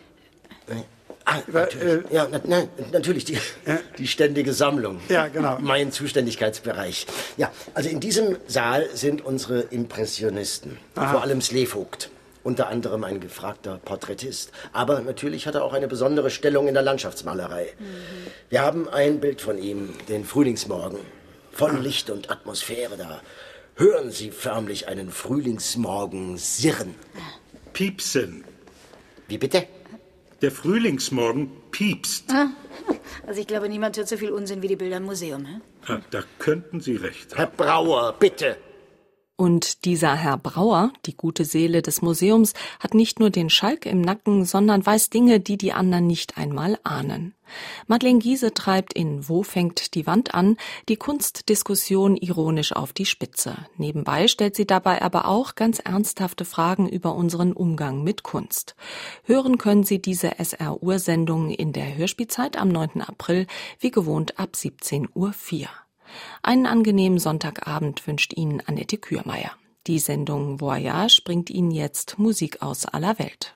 Ah, natürlich. Ja, na, na, natürlich, die, ja. die ständige Sammlung. Ja, genau. Mein Zuständigkeitsbereich. Ja, also in diesem Saal sind unsere Impressionisten. Aha. Vor allem Slevogt. Unter anderem ein gefragter Porträtist. Aber natürlich hat er auch eine besondere Stellung in der Landschaftsmalerei. Mhm. Wir haben ein Bild von ihm, den Frühlingsmorgen. Von Licht und Atmosphäre, da hören Sie förmlich einen Frühlingsmorgen sirren. Piepsen. Wie bitte? Der Frühlingsmorgen piepst. Also ich glaube, niemand hört so viel Unsinn wie die Bilder im Museum. He? Ja, da könnten Sie recht haben. Herr Brauer, bitte. Und dieser Herr Brauer, die gute Seele des Museums, hat nicht nur den Schalk im Nacken, sondern weiß Dinge, die die anderen nicht einmal ahnen. Madeleine Giese treibt in Wo fängt die Wand an die Kunstdiskussion ironisch auf die Spitze. Nebenbei stellt sie dabei aber auch ganz ernsthafte Fragen über unseren Umgang mit Kunst. Hören können Sie diese S R-Uhr-Sendung in der Hörspielzeit am neunten April, wie gewohnt ab siebzehn Uhr vier. Einen angenehmen Sonntagabend wünscht Ihnen Annette Kürmeier. Die Sendung Voyage bringt Ihnen jetzt Musik aus aller Welt.